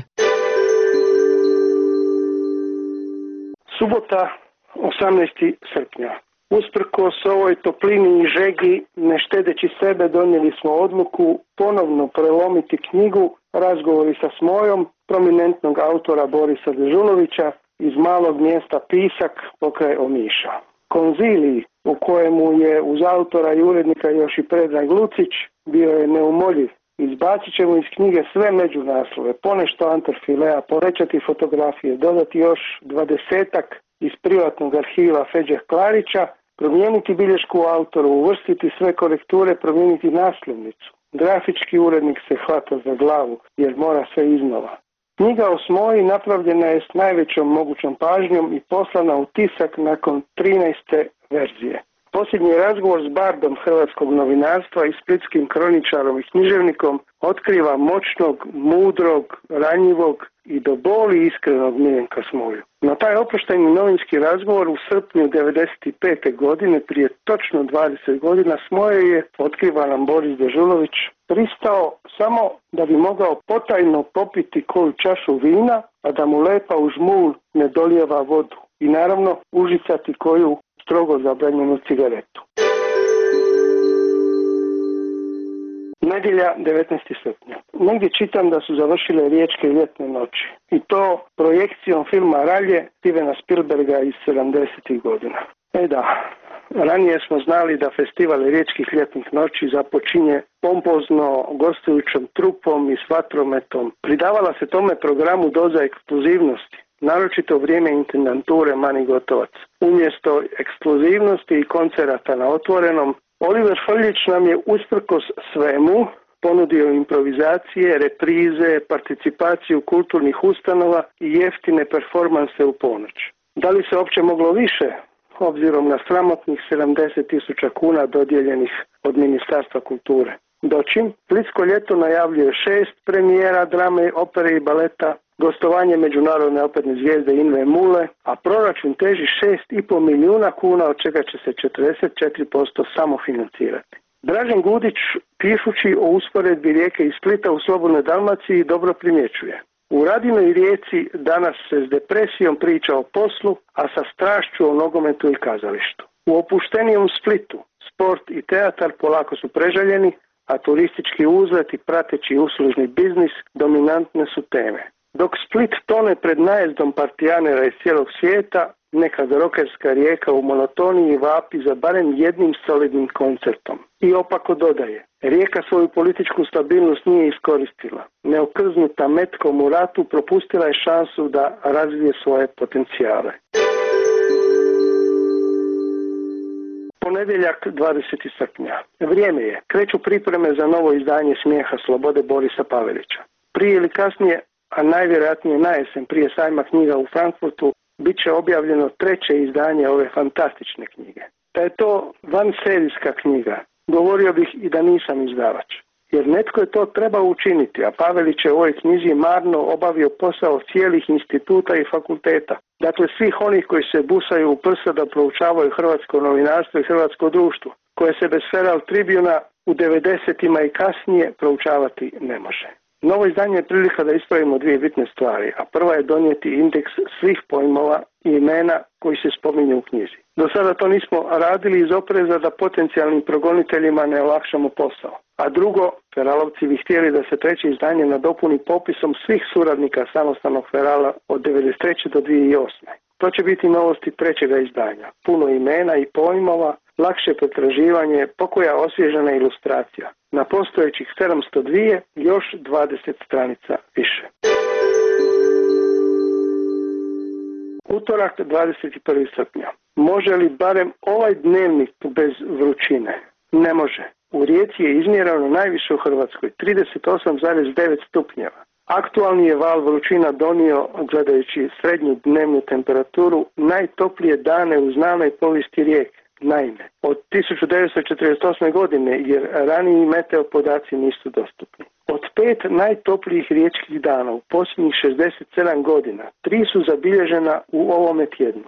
Subota, 18. srpnja. Usprkos ovoj toplini i žegi, ne štedeći sebe, donijeli smo odluku ponovno prelomiti knjigu Razgovori sa Smojom, prominentnog autora Borisa Dežulovića iz malog mjesta Pisak pokraj Omiša. Konzilij, u kojemu je uz autora i urednika još i Predrag Lucić, bio je neumoljiv. Izbacit ćemo iz knjige sve međunaslove, ponešto Anterfilea, povećati fotografije, dodati još 20-ak iz privatnog arhiva Feđe Klarića, promijeniti bilješku autoru, uvrstiti sve korekture, promijeniti naslovnicu. Grafički urednik se hvata za glavu jer mora sve iznova. Knjiga o Smoji napravljena je s najvećom mogućom pažnjom i poslana u tisak nakon 13. verzije. Posljednji razgovor s bardom hrvatskog novinarstva i splitskim kroničarom i književnikom otkriva moćnog, mudrog, ranjivog i do boli iskrenog Miljenka Smoju. Na taj oproštajni novinski razgovor u srpnju 1995. godine, prije točno 20 godina, Smoje je, otkriva nam Boris Dežulović, pristao samo da bi mogao potajno popiti koju čašu vina, a da mu lepa u žmulj ne dolijeva vodu. I naravno užicati koju strogo zabranjenu cigaretu. Nedjelja, 19. srpnja. Negdje čitam da su završile riječke ljetne noći. I to projekcijom filma Ralje Stevena Spielberga iz 70. godina. Da, ranije smo znali da festival riječkih ljetnih noći započinje pompozno gostujućom trupom i s vatrometom. Pridavala se tome programu doza ekskluzivnosti, naročito u vrijeme intendanture Mani Gotovac. Umjesto ekskluzivnosti i koncerata na otvorenom, Oliver Frljić nam je usprkos svemu ponudio improvizacije, reprize, participaciju kulturnih ustanova i jeftine performanse u ponoć. Da li se uopće moglo više, obzirom na sramotnih 70.000 kuna dodijeljenih od Ministarstva kulture? Dočim, Splitsko ljeto najavljuje 6 premijera drame, opere i baleta, gostovanje međunarodne operne zvijezde Inve Mule, a proračun teži 6,5 milijuna kuna, od čega će se 44% samofinancirati. Dražen Gudić, pišući o usporedbi Rijeke i Splita u Slobodnoj Dalmaciji, dobro primjećuje. U Radinoj Rijeci danas se s depresijom priča o poslu, a sa strašću o nogometu i kazalištu. U opuštenijem Splitu sport i teatar polako su prežaljeni, a turistički uzlet i prateći uslužni biznis dominantne su teme. Dok Split tone pred najezdom partijanera iz cijelog svijeta, nekad rokerska Rijeka u monotoniji vapi za barem jednim solidnim koncertom. I opako dodaje, Rijeka svoju političku stabilnost nije iskoristila. Neokrznuta metkom u ratu propustila je šansu da razvije svoje potencijale. Ponedjeljak, 20. srpnja. Vrijeme je. Kreću pripreme za novo izdanje Smijeha slobode Borisa Pavelića. Prije ili kasnije, a najvjerojatnije na jesen prije sajma knjiga u Frankfurtu, bit će objavljeno 3. izdanje ove fantastične knjige. Da je to vanserijska knjiga, govorio bih i da nisam izdavač. jer netko je to trebao učiniti, a Pavelić je u ovoj knjizi marno obavio posao cijelih instituta i fakulteta. Dakle, svih onih koji se busaju u prsa da proučavaju hrvatsko novinarstvo i hrvatsko društvo, koje se bez Feral Tribuna u 90-ima i kasnije proučavati ne može. Novo izdanje je prilika da ispravimo dvije bitne stvari, a prva je donijeti indeks svih pojmova i imena koji se spominju u knjizi. Do sada to nismo radili iz opreza da potencijalnim progoniteljima ne olakšamo posao. A drugo, Feralovci bi htjeli da se treće izdanje nadopuni popisom svih suradnika samostalnog Ferala od 1993. do 2008. To će biti novosti trećega izdanja. Puno imena i pojmova, lakše pretraživanje, pokoja osvježena ilustracija. Na postojećih 702 još 20 stranica više. Utorak 21. srpnja. Može li barem ovaj dnevnik bez vrućine? Ne može. U Rijeci je izmjereno najviše u Hrvatskoj, 38,9 stupnjeva. Aktualni je val vrućina donio, gledajući srednju dnevnu temperaturu, najtoplije dane u znanoj povijesti Rijeke. Naime, od 1948. godine, jer raniji meteo podaci nisu dostupni. Od 5 najtoplijih riječkih dana u posljednjih 67 godina, 3 su zabilježena u ovome tjednu.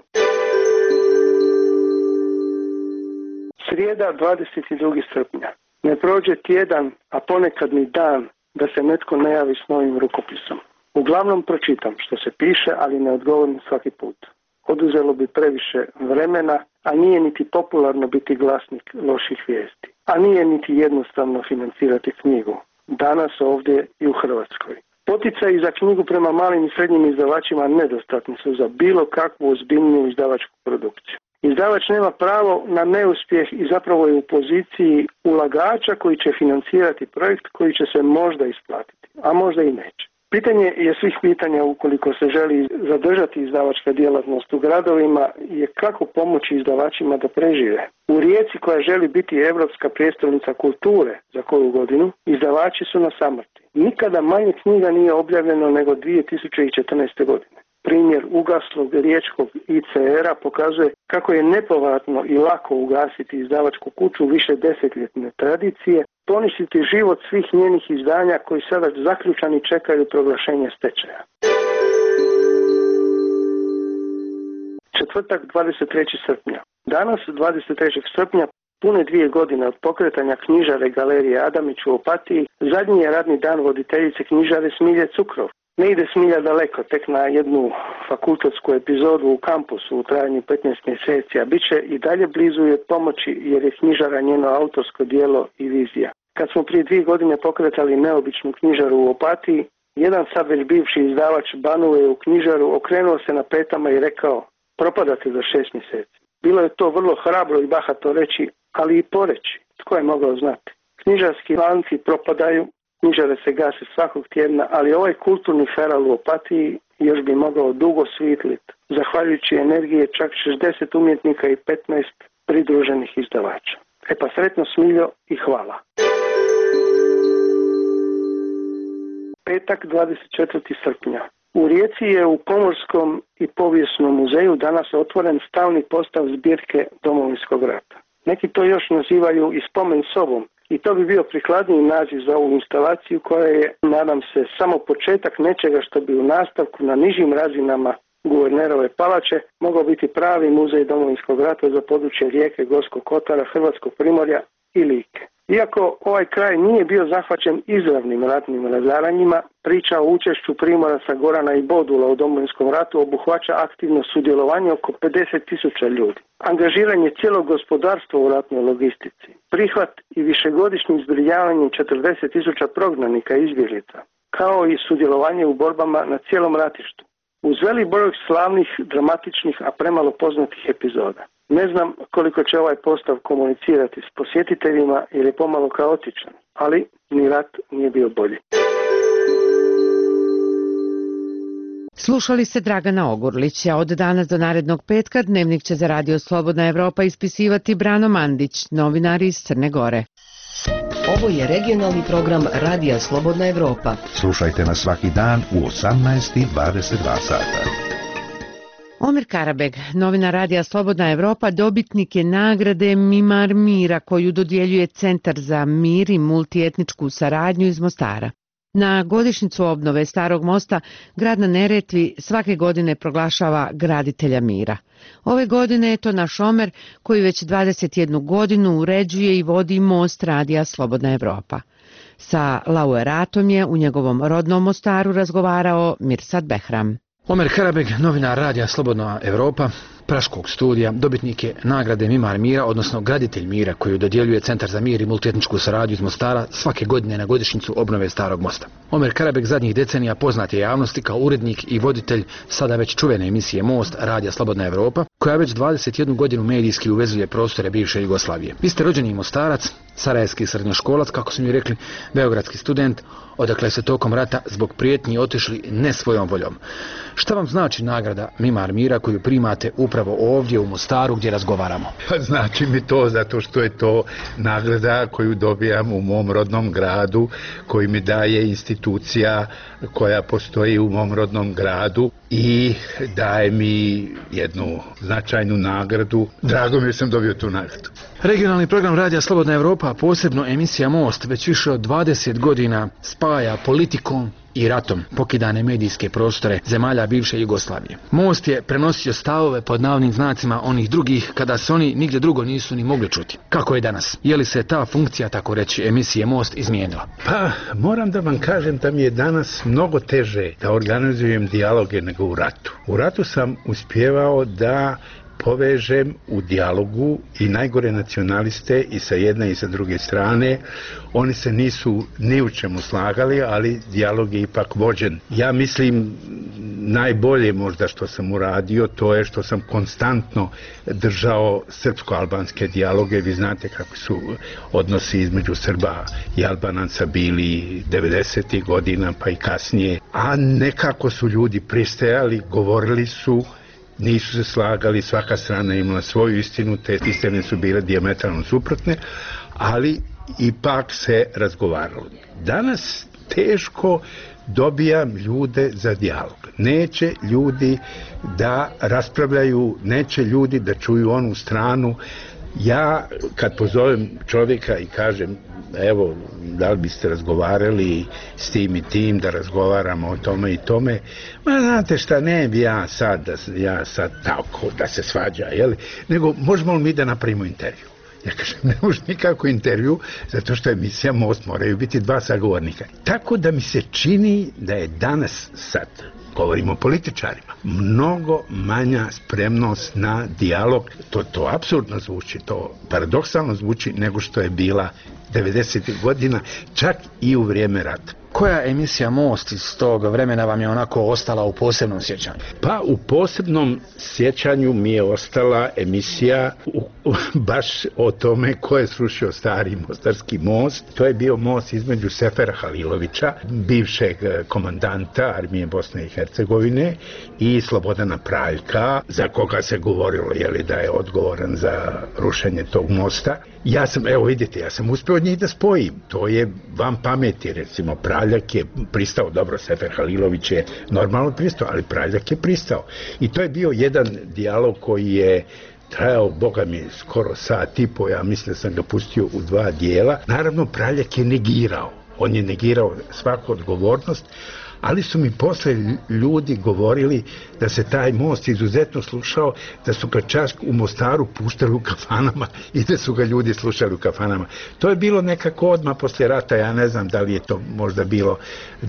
Srijeda 22. srpnja. Ne prođe tjedan, a ponekad ni dan, da se netko ne javi s novim rukopisom. Uglavnom pročitam što se piše, ali ne odgovorim svaki put. Oduzelo bi previše vremena, a nije niti popularno biti glasnik loših vijesti. A nije niti jednostavno financirati knjigu. Danas ovdje i u Hrvatskoj. Poticaji za knjigu prema malim i srednjim izdavačima nedostatni su za bilo kakvu ozbiljniju izdavačku produkciju. Izdavač nema pravo na neuspjeh i zapravo je u poziciji ulagača koji će financirati projekt koji će se možda isplatiti, a možda i neće. Pitanje je svih pitanja ukoliko se želi zadržati izdavačka djelatnost u gradovima je kako pomoći izdavačima da prežive. U Rijeci, koja želi biti europska prijestolnica kulture za koju godinu, izdavači su na samrti. Nikada manje knjiga nije objavljeno nego 2014. godine. Primjer ugaslog riječkog ICR-a pokazuje kako je nepovratno i lako ugasiti izdavačku kuću više desetljetne tradicije, poništiti život svih njenih izdanja koji sada zaključani čekaju proglašenje stečaja. Četvrtak 23. srpnja. Danas 23. srpnja, pune 2 godine od pokretanja knjižare Galerije Adamić u Opatiji, zadnji je radni dan voditeljice knjižare Smilje Cukrov. Ne ide Smilja daleko, tek na jednu fakultetsku epizodu u kampusu u trajanju 15 mjeseci, a bit će i dalje blizu je pomoći jer je knjižara njeno autorsko djelo i vizija. Kad smo prije 2 godine pokretali neobičnu knjižaru u Opatiji, jedan sad već bivši izdavač banuje u knjižaru, okrenuo se na petama i rekao: propadate za 6 mjeseci. Bilo je to vrlo hrabro i bahato reći, ali i poreći. Tko je mogao znati? Knjižarski lanci propadaju, knjižare se gase svakog tjedna, ali ovaj kulturni feral u Opatiji još bi mogao dugo svitlit, zahvaljujući energije čak 60 umjetnika i 15 pridruženih izdavača. E pa sretno Smiljo i hvala. Petak 24. srpnja. U Rijeci je u Pomorskom i povijesnom muzeju danas otvoren stalni postav zbirke Domovinskog rata. Neki to još nazivaju i spomen sobom, i to bi bio prikladniji naziv za ovu instalaciju koja je, nadam se, samo početak nečega što bi u nastavku na nižim razinama Guvernerove palače mogao biti pravi muzej Domovinskog rata za područje Rijeke, Gorskog kotara, Hrvatskog primorja i Like. Iako ovaj kraj nije bio zahvaćen izravnim ratnim razaranjima, priča o učešću Primoraca, Gorana i Bodula u Domovinskom ratu obuhvaća aktivno sudjelovanje oko 50.000 ljudi. Angažiranje cijelog gospodarstva u ratnoj logistici, prihvat i višegodišnji zbrinjavanje 40.000 prognanika i izbjeglica, kao i sudjelovanje u borbama na cijelom ratištu. Uz velik broj slavnih, dramatičnih, a premalo poznatih epizoda. Ne znam koliko će ovaj postav komunicirati s posjetiteljima jer je pomalo kaotičan, ali ni rat nije bio bolji. Slušali ste Dragana Ogurlića. Od danas do narednog petka dnevnik će za Radio Slobodna Evropa ispisivati Brano Mandić, novinar iz Crne Gore. Ovo je regionalni program Radija Slobodna Evropa. Slušajte nas svaki dan u 18:22 sata. Omer Karabeg, novinar radija Slobodna Evropa, dobitnik je nagrade Mimar mira koju dodjeljuje Centar za mir i multietničku saradnju iz Mostara. Na godišnjicu obnove Starog mosta grad na Neretvi svake godine proglašava graditelja mira. Ove godine je to naš Omer koji već 21 godinu uređuje i vodi most radija Slobodna Evropa. Sa laureatom je u njegovom rodnom Mostaru razgovarao Mirsad Behram. Omer Karabeg, novinar radija Slobodna Evropa, praškog studija, dobitnik je nagrade Mimar mira, odnosno graditelj mira koju dodjeljuje Centar za mir i multietničku saradnju iz Mostara svake godine na godišnjicu obnove Starog mosta. Omer Karabeg zadnjih decenija poznat je javnosti kao urednik i voditelj sada već čuvene emisije Most radija Slobodna Evropa, koja već 21 godinu medijski uvezuje prostore bivše Jugoslavije. Vi ste rođeni Mostarac, sarajevski srednjoškolac, kako su mi rekli, beogradski student, odakle se tokom rata zbog prijetnji otišli ne svojom voljom. Šta vam znači nagrada Mimar mira koju primate upravo ovdje u Mostaru gdje razgovaramo? Pa znači mi to zato što je to nagrada koju dobijam u mom rodnom gradu, koji mi daje institucija koja postoji u mom rodnom gradu i daje mi jednu značajnu nagradu. Drago mi je sam dobio tu nagradu. Regionalni program radija Slobodna Evropa, posebno emisija Most, već više od 20 godina spaja politikom i ratom pokidane medijske prostore zemalja bivše Jugoslavije. Most je prenosio stavove pod navodnim znacima onih drugih kada se oni nigdje drugo nisu ni mogli čuti. Kako je danas? Je li se ta funkcija, tako reći, emisije Most izmijenila? Pa, moram da vam kažem da mi je danas mnogo teže da organizujem dijaloge nego u ratu. U ratu sam uspjevao da povežem u dijalogu i najgore nacionaliste i sa jedne i sa druge strane. Oni se nisu ni u čemu slagali, ali dijalog je ipak vođen. Ja mislim najbolje možda što sam uradio, to je što sam konstantno držao srpsko-albanske dijaloge. Vi znate kako su odnosi između Srba i Albanaca bili 90. godina pa i kasnije. A nekako su ljudi pristajali, govorili su, nisu se slagali, svaka strana imala svoju istinu, te istine su bile dijametralno suprotne, ali ipak se razgovaralo. Danas teško dobijam ljude za dijalog. Neće ljudi da raspravljaju, neće ljudi da čuju onu stranu. Ja kad pozovem čovjeka i kažem evo, da li biste razgovarali s tim i tim, da razgovaramo o tome i tome, ma znate šta, ne bi ja sad tako da se svađa, jel? Nego možemo li mi da napravimo intervju? Ja kažem, ne može nikako intervju, zato što je emisija Most, moraju biti dva sagovornika. Tako da mi se čini da je danas, sad govorimo o političarima, mnogo manja spremnost na dijalog. To apsurdno zvuči, to paradoksalno zvuči nego što je bila 90. godina, čak i u vrijeme rata. Koja emisija Most iz tog vremena vam je onako ostala u posebnom sjećanju? Pa u posebnom sjećanju mi je ostala emisija baš o tome ko je srušio stari mostarski most. To je bio most između Sefera Halilovića, bivšeg komandanta armije Bosne i Hercegovine, i Slobodana Praljka, za koga se govorilo da je odgovoran za rušenje tog mosta. Ja sam uspio od njih da spojim. To je vam pameti, recimo Praljak je pristao, dobro, Sefer Halilović je normalno pristao, ali Praljak je pristao. I to je bio jedan dijalog koji je trajao, boga mi, skoro sat i po, ja mislim da sam ga pustio u 2 dijela. Naravno, Praljak je negirao. On je negirao svaku odgovornost, ali su mi posle ljudi govorili da se taj most izuzetno slušao, da su ga čak u Mostaru puštali u kafanama i da su ga ljudi slušali u kafanama. To je bilo nekako odmah posle rata, ja ne znam da li je to možda bilo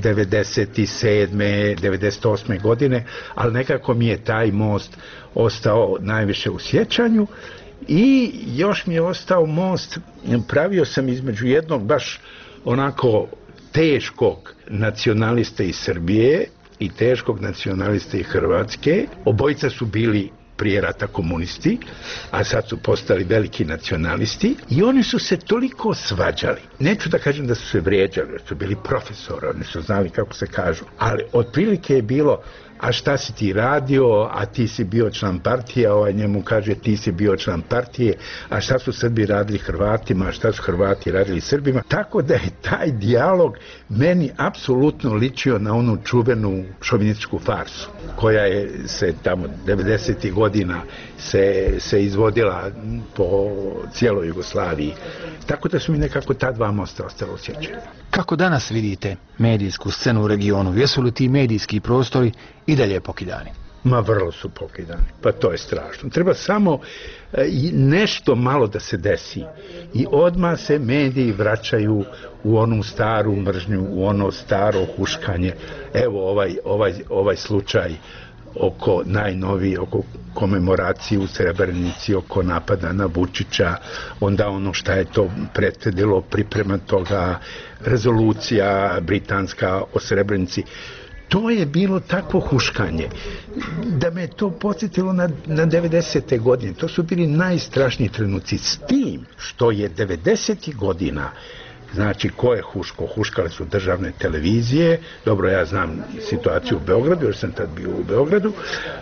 97. 98. godine, ali nekako mi je taj most ostao najviše u sjećanju. I još mi je ostao most, pravio sam između jednog baš onako teškog nacionaliste iz Srbije i teškog nacionaliste iz Hrvatske. Obojica su bili prije rata komunisti, a sad su postali veliki nacionalisti i oni su se toliko svađali. Neću da kažem da su se vrijeđali, jer su bili profesori, oni su znali kako se kažu, ali otprilike je bilo a šta si ti radio, a ti si bio član partije, ovaj njemu kaže ti si bio član partije, a šta su Srbi radili Hrvatima, a šta su Hrvati radili Srbima. Tako da je taj dijalog meni apsolutno ličio na onu čuvenu šovinističku farsu, koja je se tamo 90. godina se izvodila po cijeloj Jugoslaviji. Tako da su mi nekako ta dva mosta ostalo osjećaju. Kako danas vidite medijsku scenu u regionu? Jesu li ti medijski prostori i dalje pokidani? Ma vrlo su pokidani, pa to je strašno. Treba samo nešto malo da se desi i odmah se mediji vraćaju u onu staru mržnju, u ono staro huškanje. Evo ovaj slučaj oko najnoviji, oko komemoracije u Srebrenici, oko napada na Vučića, onda ono šta je to prethodilo, priprema toga, rezolucija britanska o Srebrenici. To je bilo takvo huškanje da me to podsjetilo na 90. godine. To su bili najstrašniji trenuci, s tim što je 90. godina. Znači, ko je huško? Huškale su državne televizije. Dobro, ja znam situaciju u Beogradu, jer sam tad bio u Beogradu.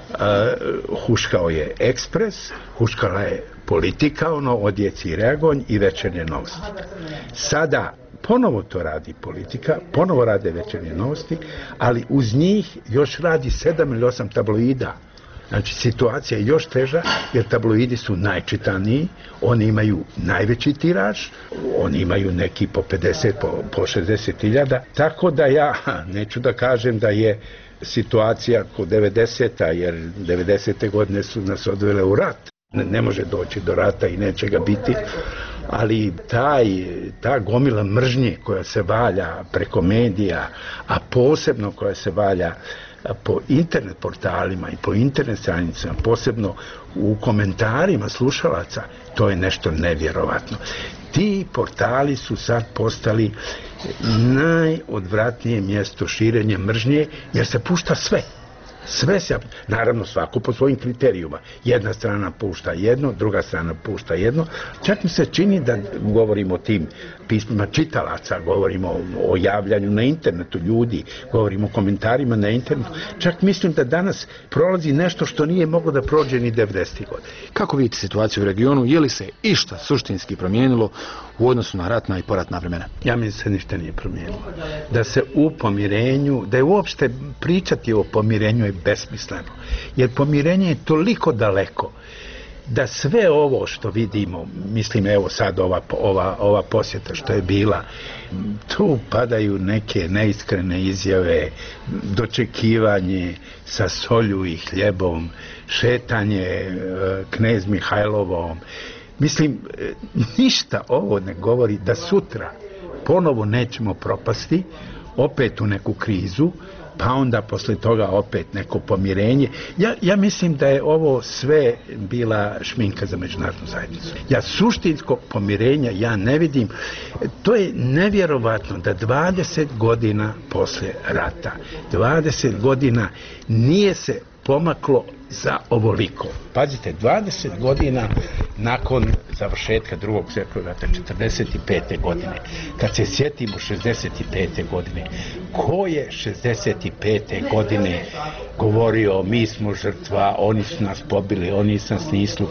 Huškao je Ekspres, huškala je Politika, Odjeci i Reagonj i Večernje novosti. Sada ponovo to radi Politika, ponovo rade Večernje novosti, ali uz njih još radi 7 ili 8 tabloida. Znači, situacija je još teža, jer tabloidi su najčitaniji, oni imaju najveći tiraž, oni imaju neki po 50, po 60.000, tako da ja neću da kažem da je situacija kod 90. jer 90. godine su nas odvele u rat. Ne može doći do rata i neće ga biti, ali ta gomila mržnje koja se valja preko medija, a posebno koja se valja po internet portalima i po internet stranicama, posebno u komentarima slušalaca, to je nešto nevjerovatno. Ti portali su sad postali najodvratnije mjesto širenja mržnje, jer se pušta sve. Sve se, naravno svako po svojim kriterijuma. Jedna strana pušta jedno, druga strana pušta jedno. Čak mi se čini da govorimo o tim pismima čitalaca, govorimo o javljanju na internetu ljudi, govorimo o komentarima na internetu. Čak mislim da danas prolazi nešto što nije moglo da prođe ni 90. godine. Kako vidite situaciju u regionu? Je li se išta suštinski promijenilo u odnosu na ratna i poratna vremena? Ja mislim da se ništa nije promijenilo. Da se u pomirenju, da je uopšte pričati o pomirenju je besmisleno. Jer pomirenje je toliko daleko da sve ovo što vidimo, mislim evo sad ova posjeta što je bila, tu padaju neke neiskrene izjave, dočekivanje sa solju i hljebom, šetanje knez Mihajlovom. Mislim, ništa ovo ne govori da sutra ponovo nećemo propasti, opet u neku krizu, pa onda posle toga opet neko pomirenje. Ja mislim da je ovo sve bila šminka za međunarodnu zajednicu. Ja suštinskog pomirenja ja ne vidim. To je nevjerovatno da 20 godina posle rata, 20 godina nije se pomaklo za ovoliko. Pazite, 20 godina nakon završetka drugog svjetskog rata, 45. godine, kad se sjetimo 65. godine, ko je 65. godine govorio mi smo žrtva, oni su nas pobili, oni su nas nislu.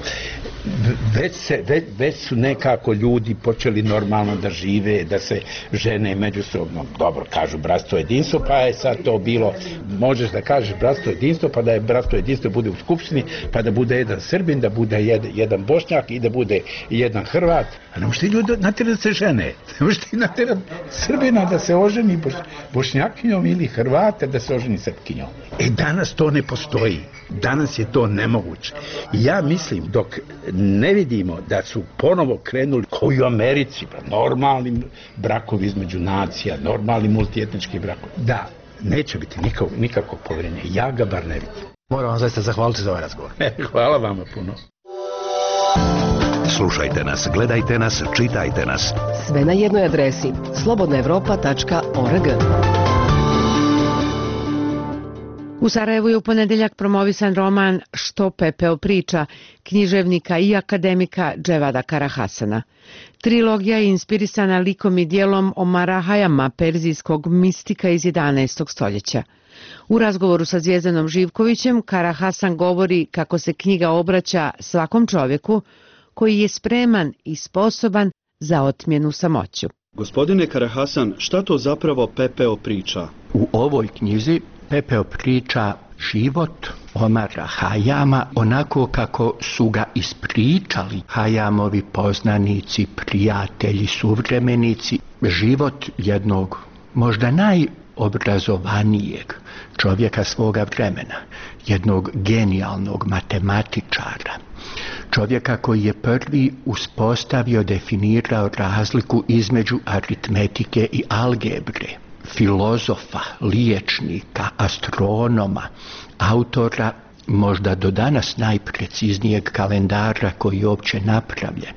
Već su nekako ljudi počeli normalno da žive, da se žene međusobno, dobro kažu bratstvo jedinstvo, pa je sad to bilo, možeš da kažeš bratstvo jedinstvo, pa da je bratstvo jedinstvo bude u skupštini, pa da bude jedan Srbin, da bude jedan Bošnjak i da bude jedan Hrvat. A ne možete ljudi natjerati da se žene, ne možete natjerati Srbina da se oženi Bošnjakinjom ili Hrvate da se oženi Srpkinjom. Danas to ne postoji. Danas je to nemoguće. Ja mislim, dok ne vidimo da su ponovo krenuli kao i u Americi, normalni brakovi između nacija, normalni multietnički brakovi, da, neće biti nikakvog povjerenja. Ja ga bar ne vidim. Moram vam zaista zahvaliti za ovaj razgovor. Hvala vama puno. Slušajte nas, gledajte nas, čitajte nas. Sve na jednoj adresi slobodnaevropa.org. U Sarajevu je u ponedeljak promovisan roman Što pepeo priča književnika i akademika Dževada Karahasana. Trilogija je inspirisana likom i dijelom Omara Hayama, perzijskog mistika iz 11. stoljeća. U razgovoru sa Zvijezdanom Živkovićem, Kara Hasan govori kako se knjiga obraća svakom čovjeku koji je spreman i sposoban za otmjenu samoću. Gospodine Kara Hasan, šta to zapravo Pepeo priča? U ovoj knjizi Pepeo priča život Omara Hayama onako kako su ga ispričali Hayamovi poznanici, prijatelji, suvremenici. Život jednog možda najobrazovanijeg čovjeka svoga vremena, jednog genijalnog matematičara, čovjeka koji je prvi uspostavio, definirao razliku između aritmetike i algebre, filozofa, liječnika, astronoma, autora možda do danas najpreciznijeg kalendara koji je uopće napravljen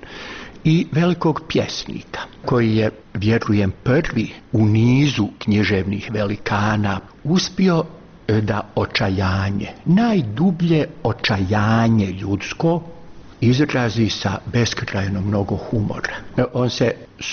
i velikog pjesnika koji je, vjerujem, prvi u nizu književnih velikana uspio da očajanje, najdublje očajanje ljudsko, izrazi sa beskrajno mnogo humora. On se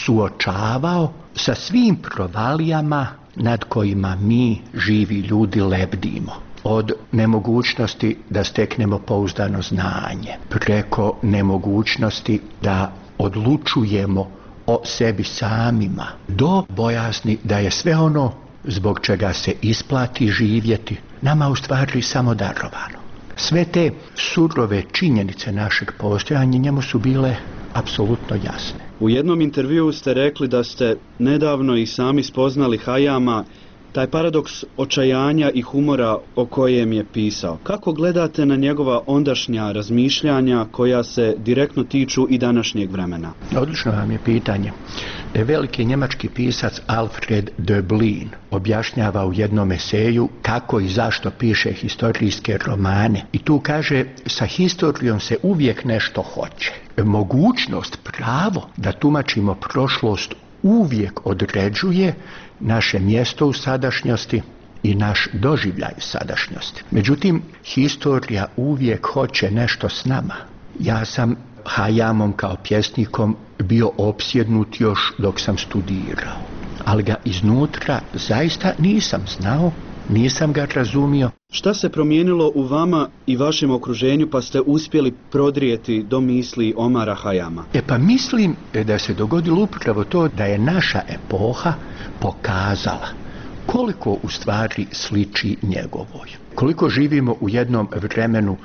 suočavao sa svim provalijama nad kojima mi, živi ljudi, lebdimo. Od nemogućnosti da steknemo pouzdano znanje, preko nemogućnosti da odlučujemo o sebi samima, do bojazni da je sve ono zbog čega se isplati živjeti nama u stvari samo darovano. Sve te surove činjenice našeg postojanja njemu su bile apsolutno jasne. U jednom intervjuu ste rekli da ste nedavno i sami spoznali Hayama, taj paradoks očajanja i humora o kojem je pisao. Kako gledate na njegova ondašnja razmišljanja koja se direktno tiču i današnjeg vremena? Odlično vam je pitanje. Veliki njemački pisac Alfred Döblin objašnjava u jednom eseju kako i zašto piše historijske romane. I tu kaže, sa historijom se uvijek nešto hoće. Mogućnost, pravo da tumačimo prošlost uvijek određuje naše mjesto u sadašnjosti i naš doživljaj sadašnjosti. Međutim, historija uvijek hoće nešto s nama. Ja sam Hayamom kao pjesnikom bio opsjednut još dok sam studirao, ali ga iznutra zaista nisam znao, nisam ga razumio. Šta se promijenilo u vama i vašem okruženju pa ste uspjeli prodrijeti do misli Omara Hayama? Pa mislim da se dogodilo upravo to da je naša epoha pokazala koliko u stvari sliči njegovoj. Koliko živimo u jednom vremenu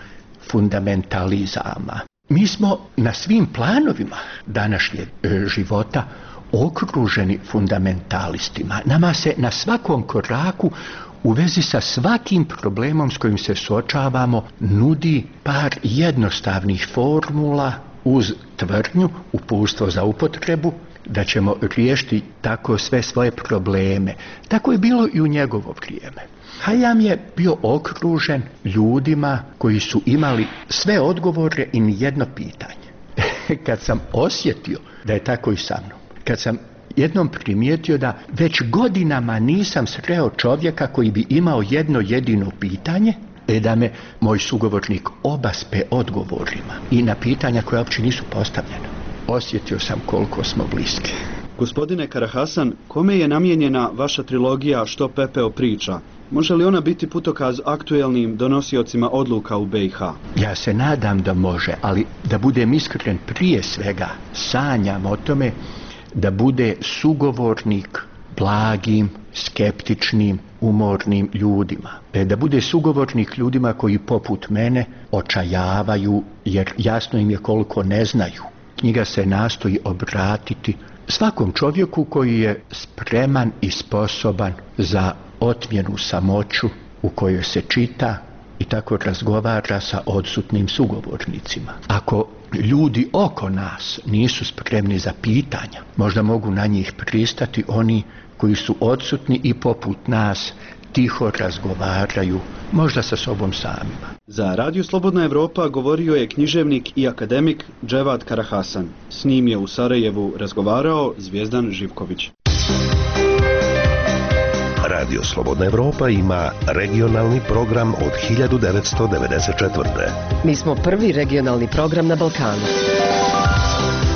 fundamentalizama. Mi smo na svim planovima današnjeg života okruženi fundamentalistima. Nama se na svakom koraku u vezi sa svakim problemom s kojim se suočavamo nudi par jednostavnih formula uz tvrdnju, uputstvo za upotrebu, da ćemo riješiti tako sve svoje probleme. Tako je bilo i u njegovo vrijeme. Hayam je bio okružen ljudima koji su imali sve odgovore i nijedno pitanje. Kad sam osjetio da je tako i sa mnom, kad sam jednom primijetio da već godinama nisam sreo čovjeka koji bi imao jedno jedino pitanje, da me moj sugovornik obaspe odgovorima i na pitanja koja uopće nisu postavljena. Osjetio sam koliko smo bliski. Gospodine Kara Hasan, kome je namijenjena vaša trilogija Što Pepeo priča? Može li ona biti putokaz aktuelnim donosiocima odluka u BiH? Ja se nadam da može, ali da budem iskren, prije svega sanjam o tome da bude sugovornik blagim, skeptičnim, umornim ljudima. Da bude sugovornik ljudima koji poput mene očajavaju jer jasno im je koliko ne znaju. Knjiga se nastoji obratiti svakom čovjeku koji je spreman i sposoban za otmjenu samoću u kojoj se čita i tako razgovara sa odsutnim sugovornicima. Ako ljudi oko nas nisu spremni za pitanja, možda mogu na njih pristati oni koji su odsutni i poput nas tiho razgovaraju, možda sa sobom samima. Za Radio Slobodna Evropa govorio je književnik i akademik Dževad Kara Hasan. S njim je u Sarajevu razgovarao Zvijezdan Živković. Radio Slobodna Evropa ima regionalni program od 1994. Mi smo prvi regionalni program na Balkanu.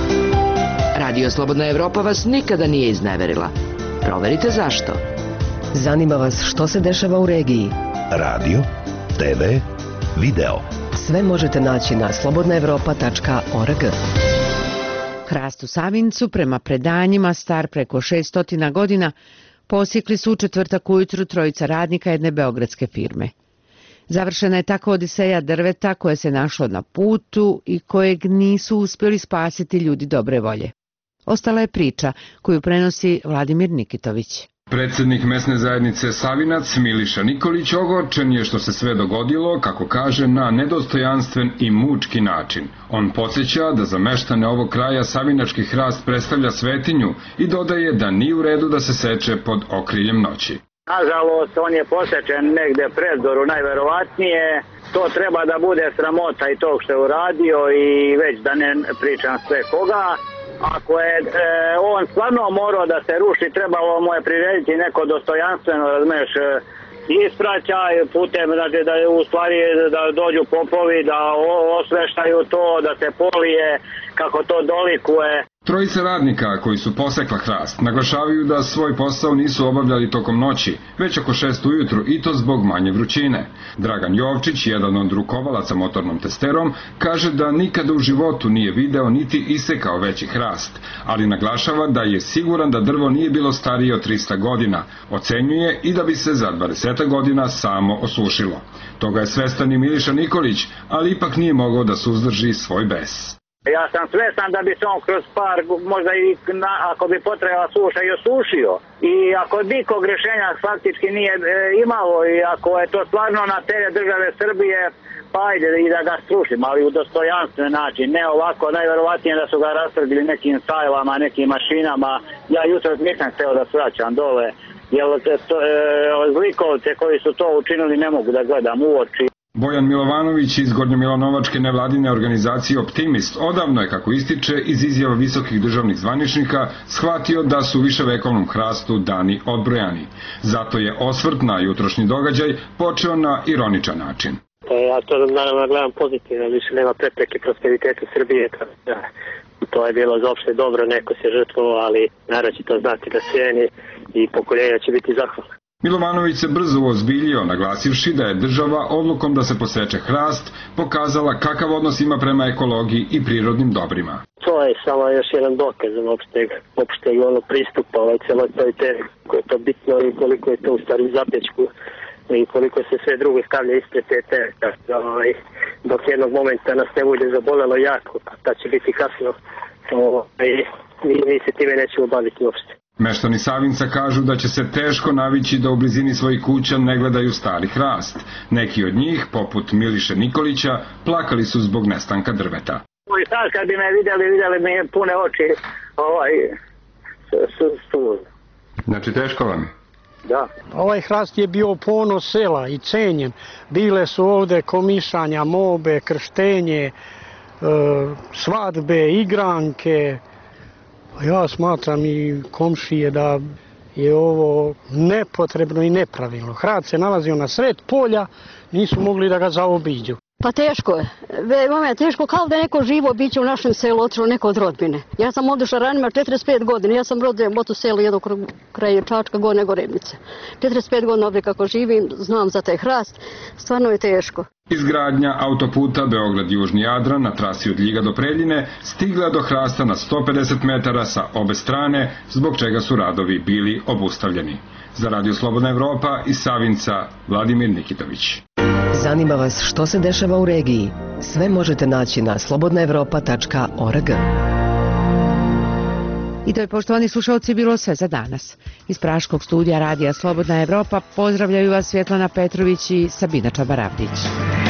Radio Slobodna Evropa vas nikada nije izneverila. Proverite zašto. Zanima vas što se dešava u regiji? Radio, TV, video. Sve možete naći na slobodnaevropa.org. Hrast u Savincu, prema predanjima star preko 600 godina, posjekli su u četvrtak ujutru trojica radnika jedne beogradske firme. Završena je tako odiseja drveta koje se našlo na putu i kojeg nisu uspjeli spasiti ljudi dobre volje. Ostala je priča koju prenosi Vladimir Nikitović. Predsjednik mesne zajednice Savinac Miliša Nikolić ogorčen je što se sve dogodilo, kako kaže, na nedostojanstven i mučki način. On podsjeća da za meštane ovog kraja savinački hrast predstavlja svetinju i dodaje da nije u redu da se seče pod okriljem noći. Nažalost, on je posečen negde predzoru najverovatnije. To treba da bude sramota i tog što je uradio i već da ne pričam sve koga. Ako je on stvarno morao da se ruši, trebalo mu je prirediti neko dostojanstveno, razumeš, ispraćaj putem, znači da je u stvari da dođu popovi, da osveštaju to, da se polije kako to dolikuje. Trojica radnika koji su posekla hrast naglašavaju da svoj posao nisu obavljali tokom noći, već oko 6 ujutru i to zbog manje vrućine. Dragan Jovčić, jedan od rukovalaca motornom testerom, kaže da nikada u životu nije video niti isekao veći hrast, ali naglašava da je siguran da drvo nije bilo starije od 300 godina. Ocenjuje i da bi se za 20 godina samo osušilo. Toga je svestan i Miliša Nikolić, ali ipak nije mogao da suzdrži svoj bes. Ja sam svestan da bi se on kroz par, možda i ako bi potrebala suša i osušio. I ako nikog rješenja faktički nije imalo i ako je to stvarno na teret države Srbije, pa ajde i da ga srušim, ali u dostojanstven način. Ne ovako, najverovatnije da su ga rastrdili nekim sajlama, nekim mašinama. Ja jutro nisam hteo da svraćam dole, jer zlikovce koji su to učinili ne mogu da gledam u oči. Bojan Milovanović iz Gornjomilanovačke nevladine organizacije Optimist odavno je, kako ističe iz izjava visokih državnih zvaničnika, shvatio da su viševekovnom hrastu dani odbrojani. Zato je osvrt na jutrošnji događaj počeo na ironičan način. Ja to naravno gledam pozitivno, više nema prepreke prosperitetu Srbije. To je bilo za opšte dobro, neko se žrtvovao, ali narod će to znati da cijeni i pokoljenja će biti zahvalna. Milovanović se brzo uozbiljio, naglasivši da je država odlukom da se poseče hrast pokazala kakav odnos ima prema ekologiji i prirodnim dobrima. To je samo još jedan dokaz opšteg pristupa celoj toj temi, koje je to bitno i koliko je to u stvari zapečku i koliko se sve drugo stavlja ispred te teme. Dok jednog momenta nas ne bude zabolelo jako, da će biti kasno i se time nećemo baviti uopšte. Meštani Savinca kažu da će se teško navići da u blizini svojih kuća ne gledaju stari hrast. Neki od njih, poput Miliše Nikolića, plakali su zbog nestanka drveta. I sad kad bi me vidjeli mi pune oči su. Znači teško vam je? Da. Ovaj hrast je bio ponos sela i cenjen. Bile su ovde komišanja, mobe, krštenje, svadbe, igranke. Ja smatram i komšije da je ovo nepotrebno i nepravilno. Hrast se nalazio na sred polja, nisu mogli da ga zaobiđu. Pa teško je. Veoma je teško, kao da je neko živo biće u našem selu, otišao neko od rodbine. Ja sam ovdje šaranima 45 godina, ja sam rođen u to selu jednog kraja Čačka, Gornje Gorebnice. 45 godina ovdje kako živim, znam za taj hrast, stvarno je teško. Izgradnja autoputa Beograd-Južni Jadran na trasi od Ljiga do Preljine stigla do hrasta na 150 metara sa obe strane, zbog čega su radovi bili obustavljeni. Za Radio Slobodna Evropa iz Savinca, Vladimir Nikitović. Zanima vas što se dešava u regiji? Sve možete naći na slobodnaevropa.org. I to je, poštovani slušalci, bilo sve za danas. Iz praškog studija Radija Slobodna Evropa pozdravljaju vas Svjetlana Petrović i Sabina Čabaravdić.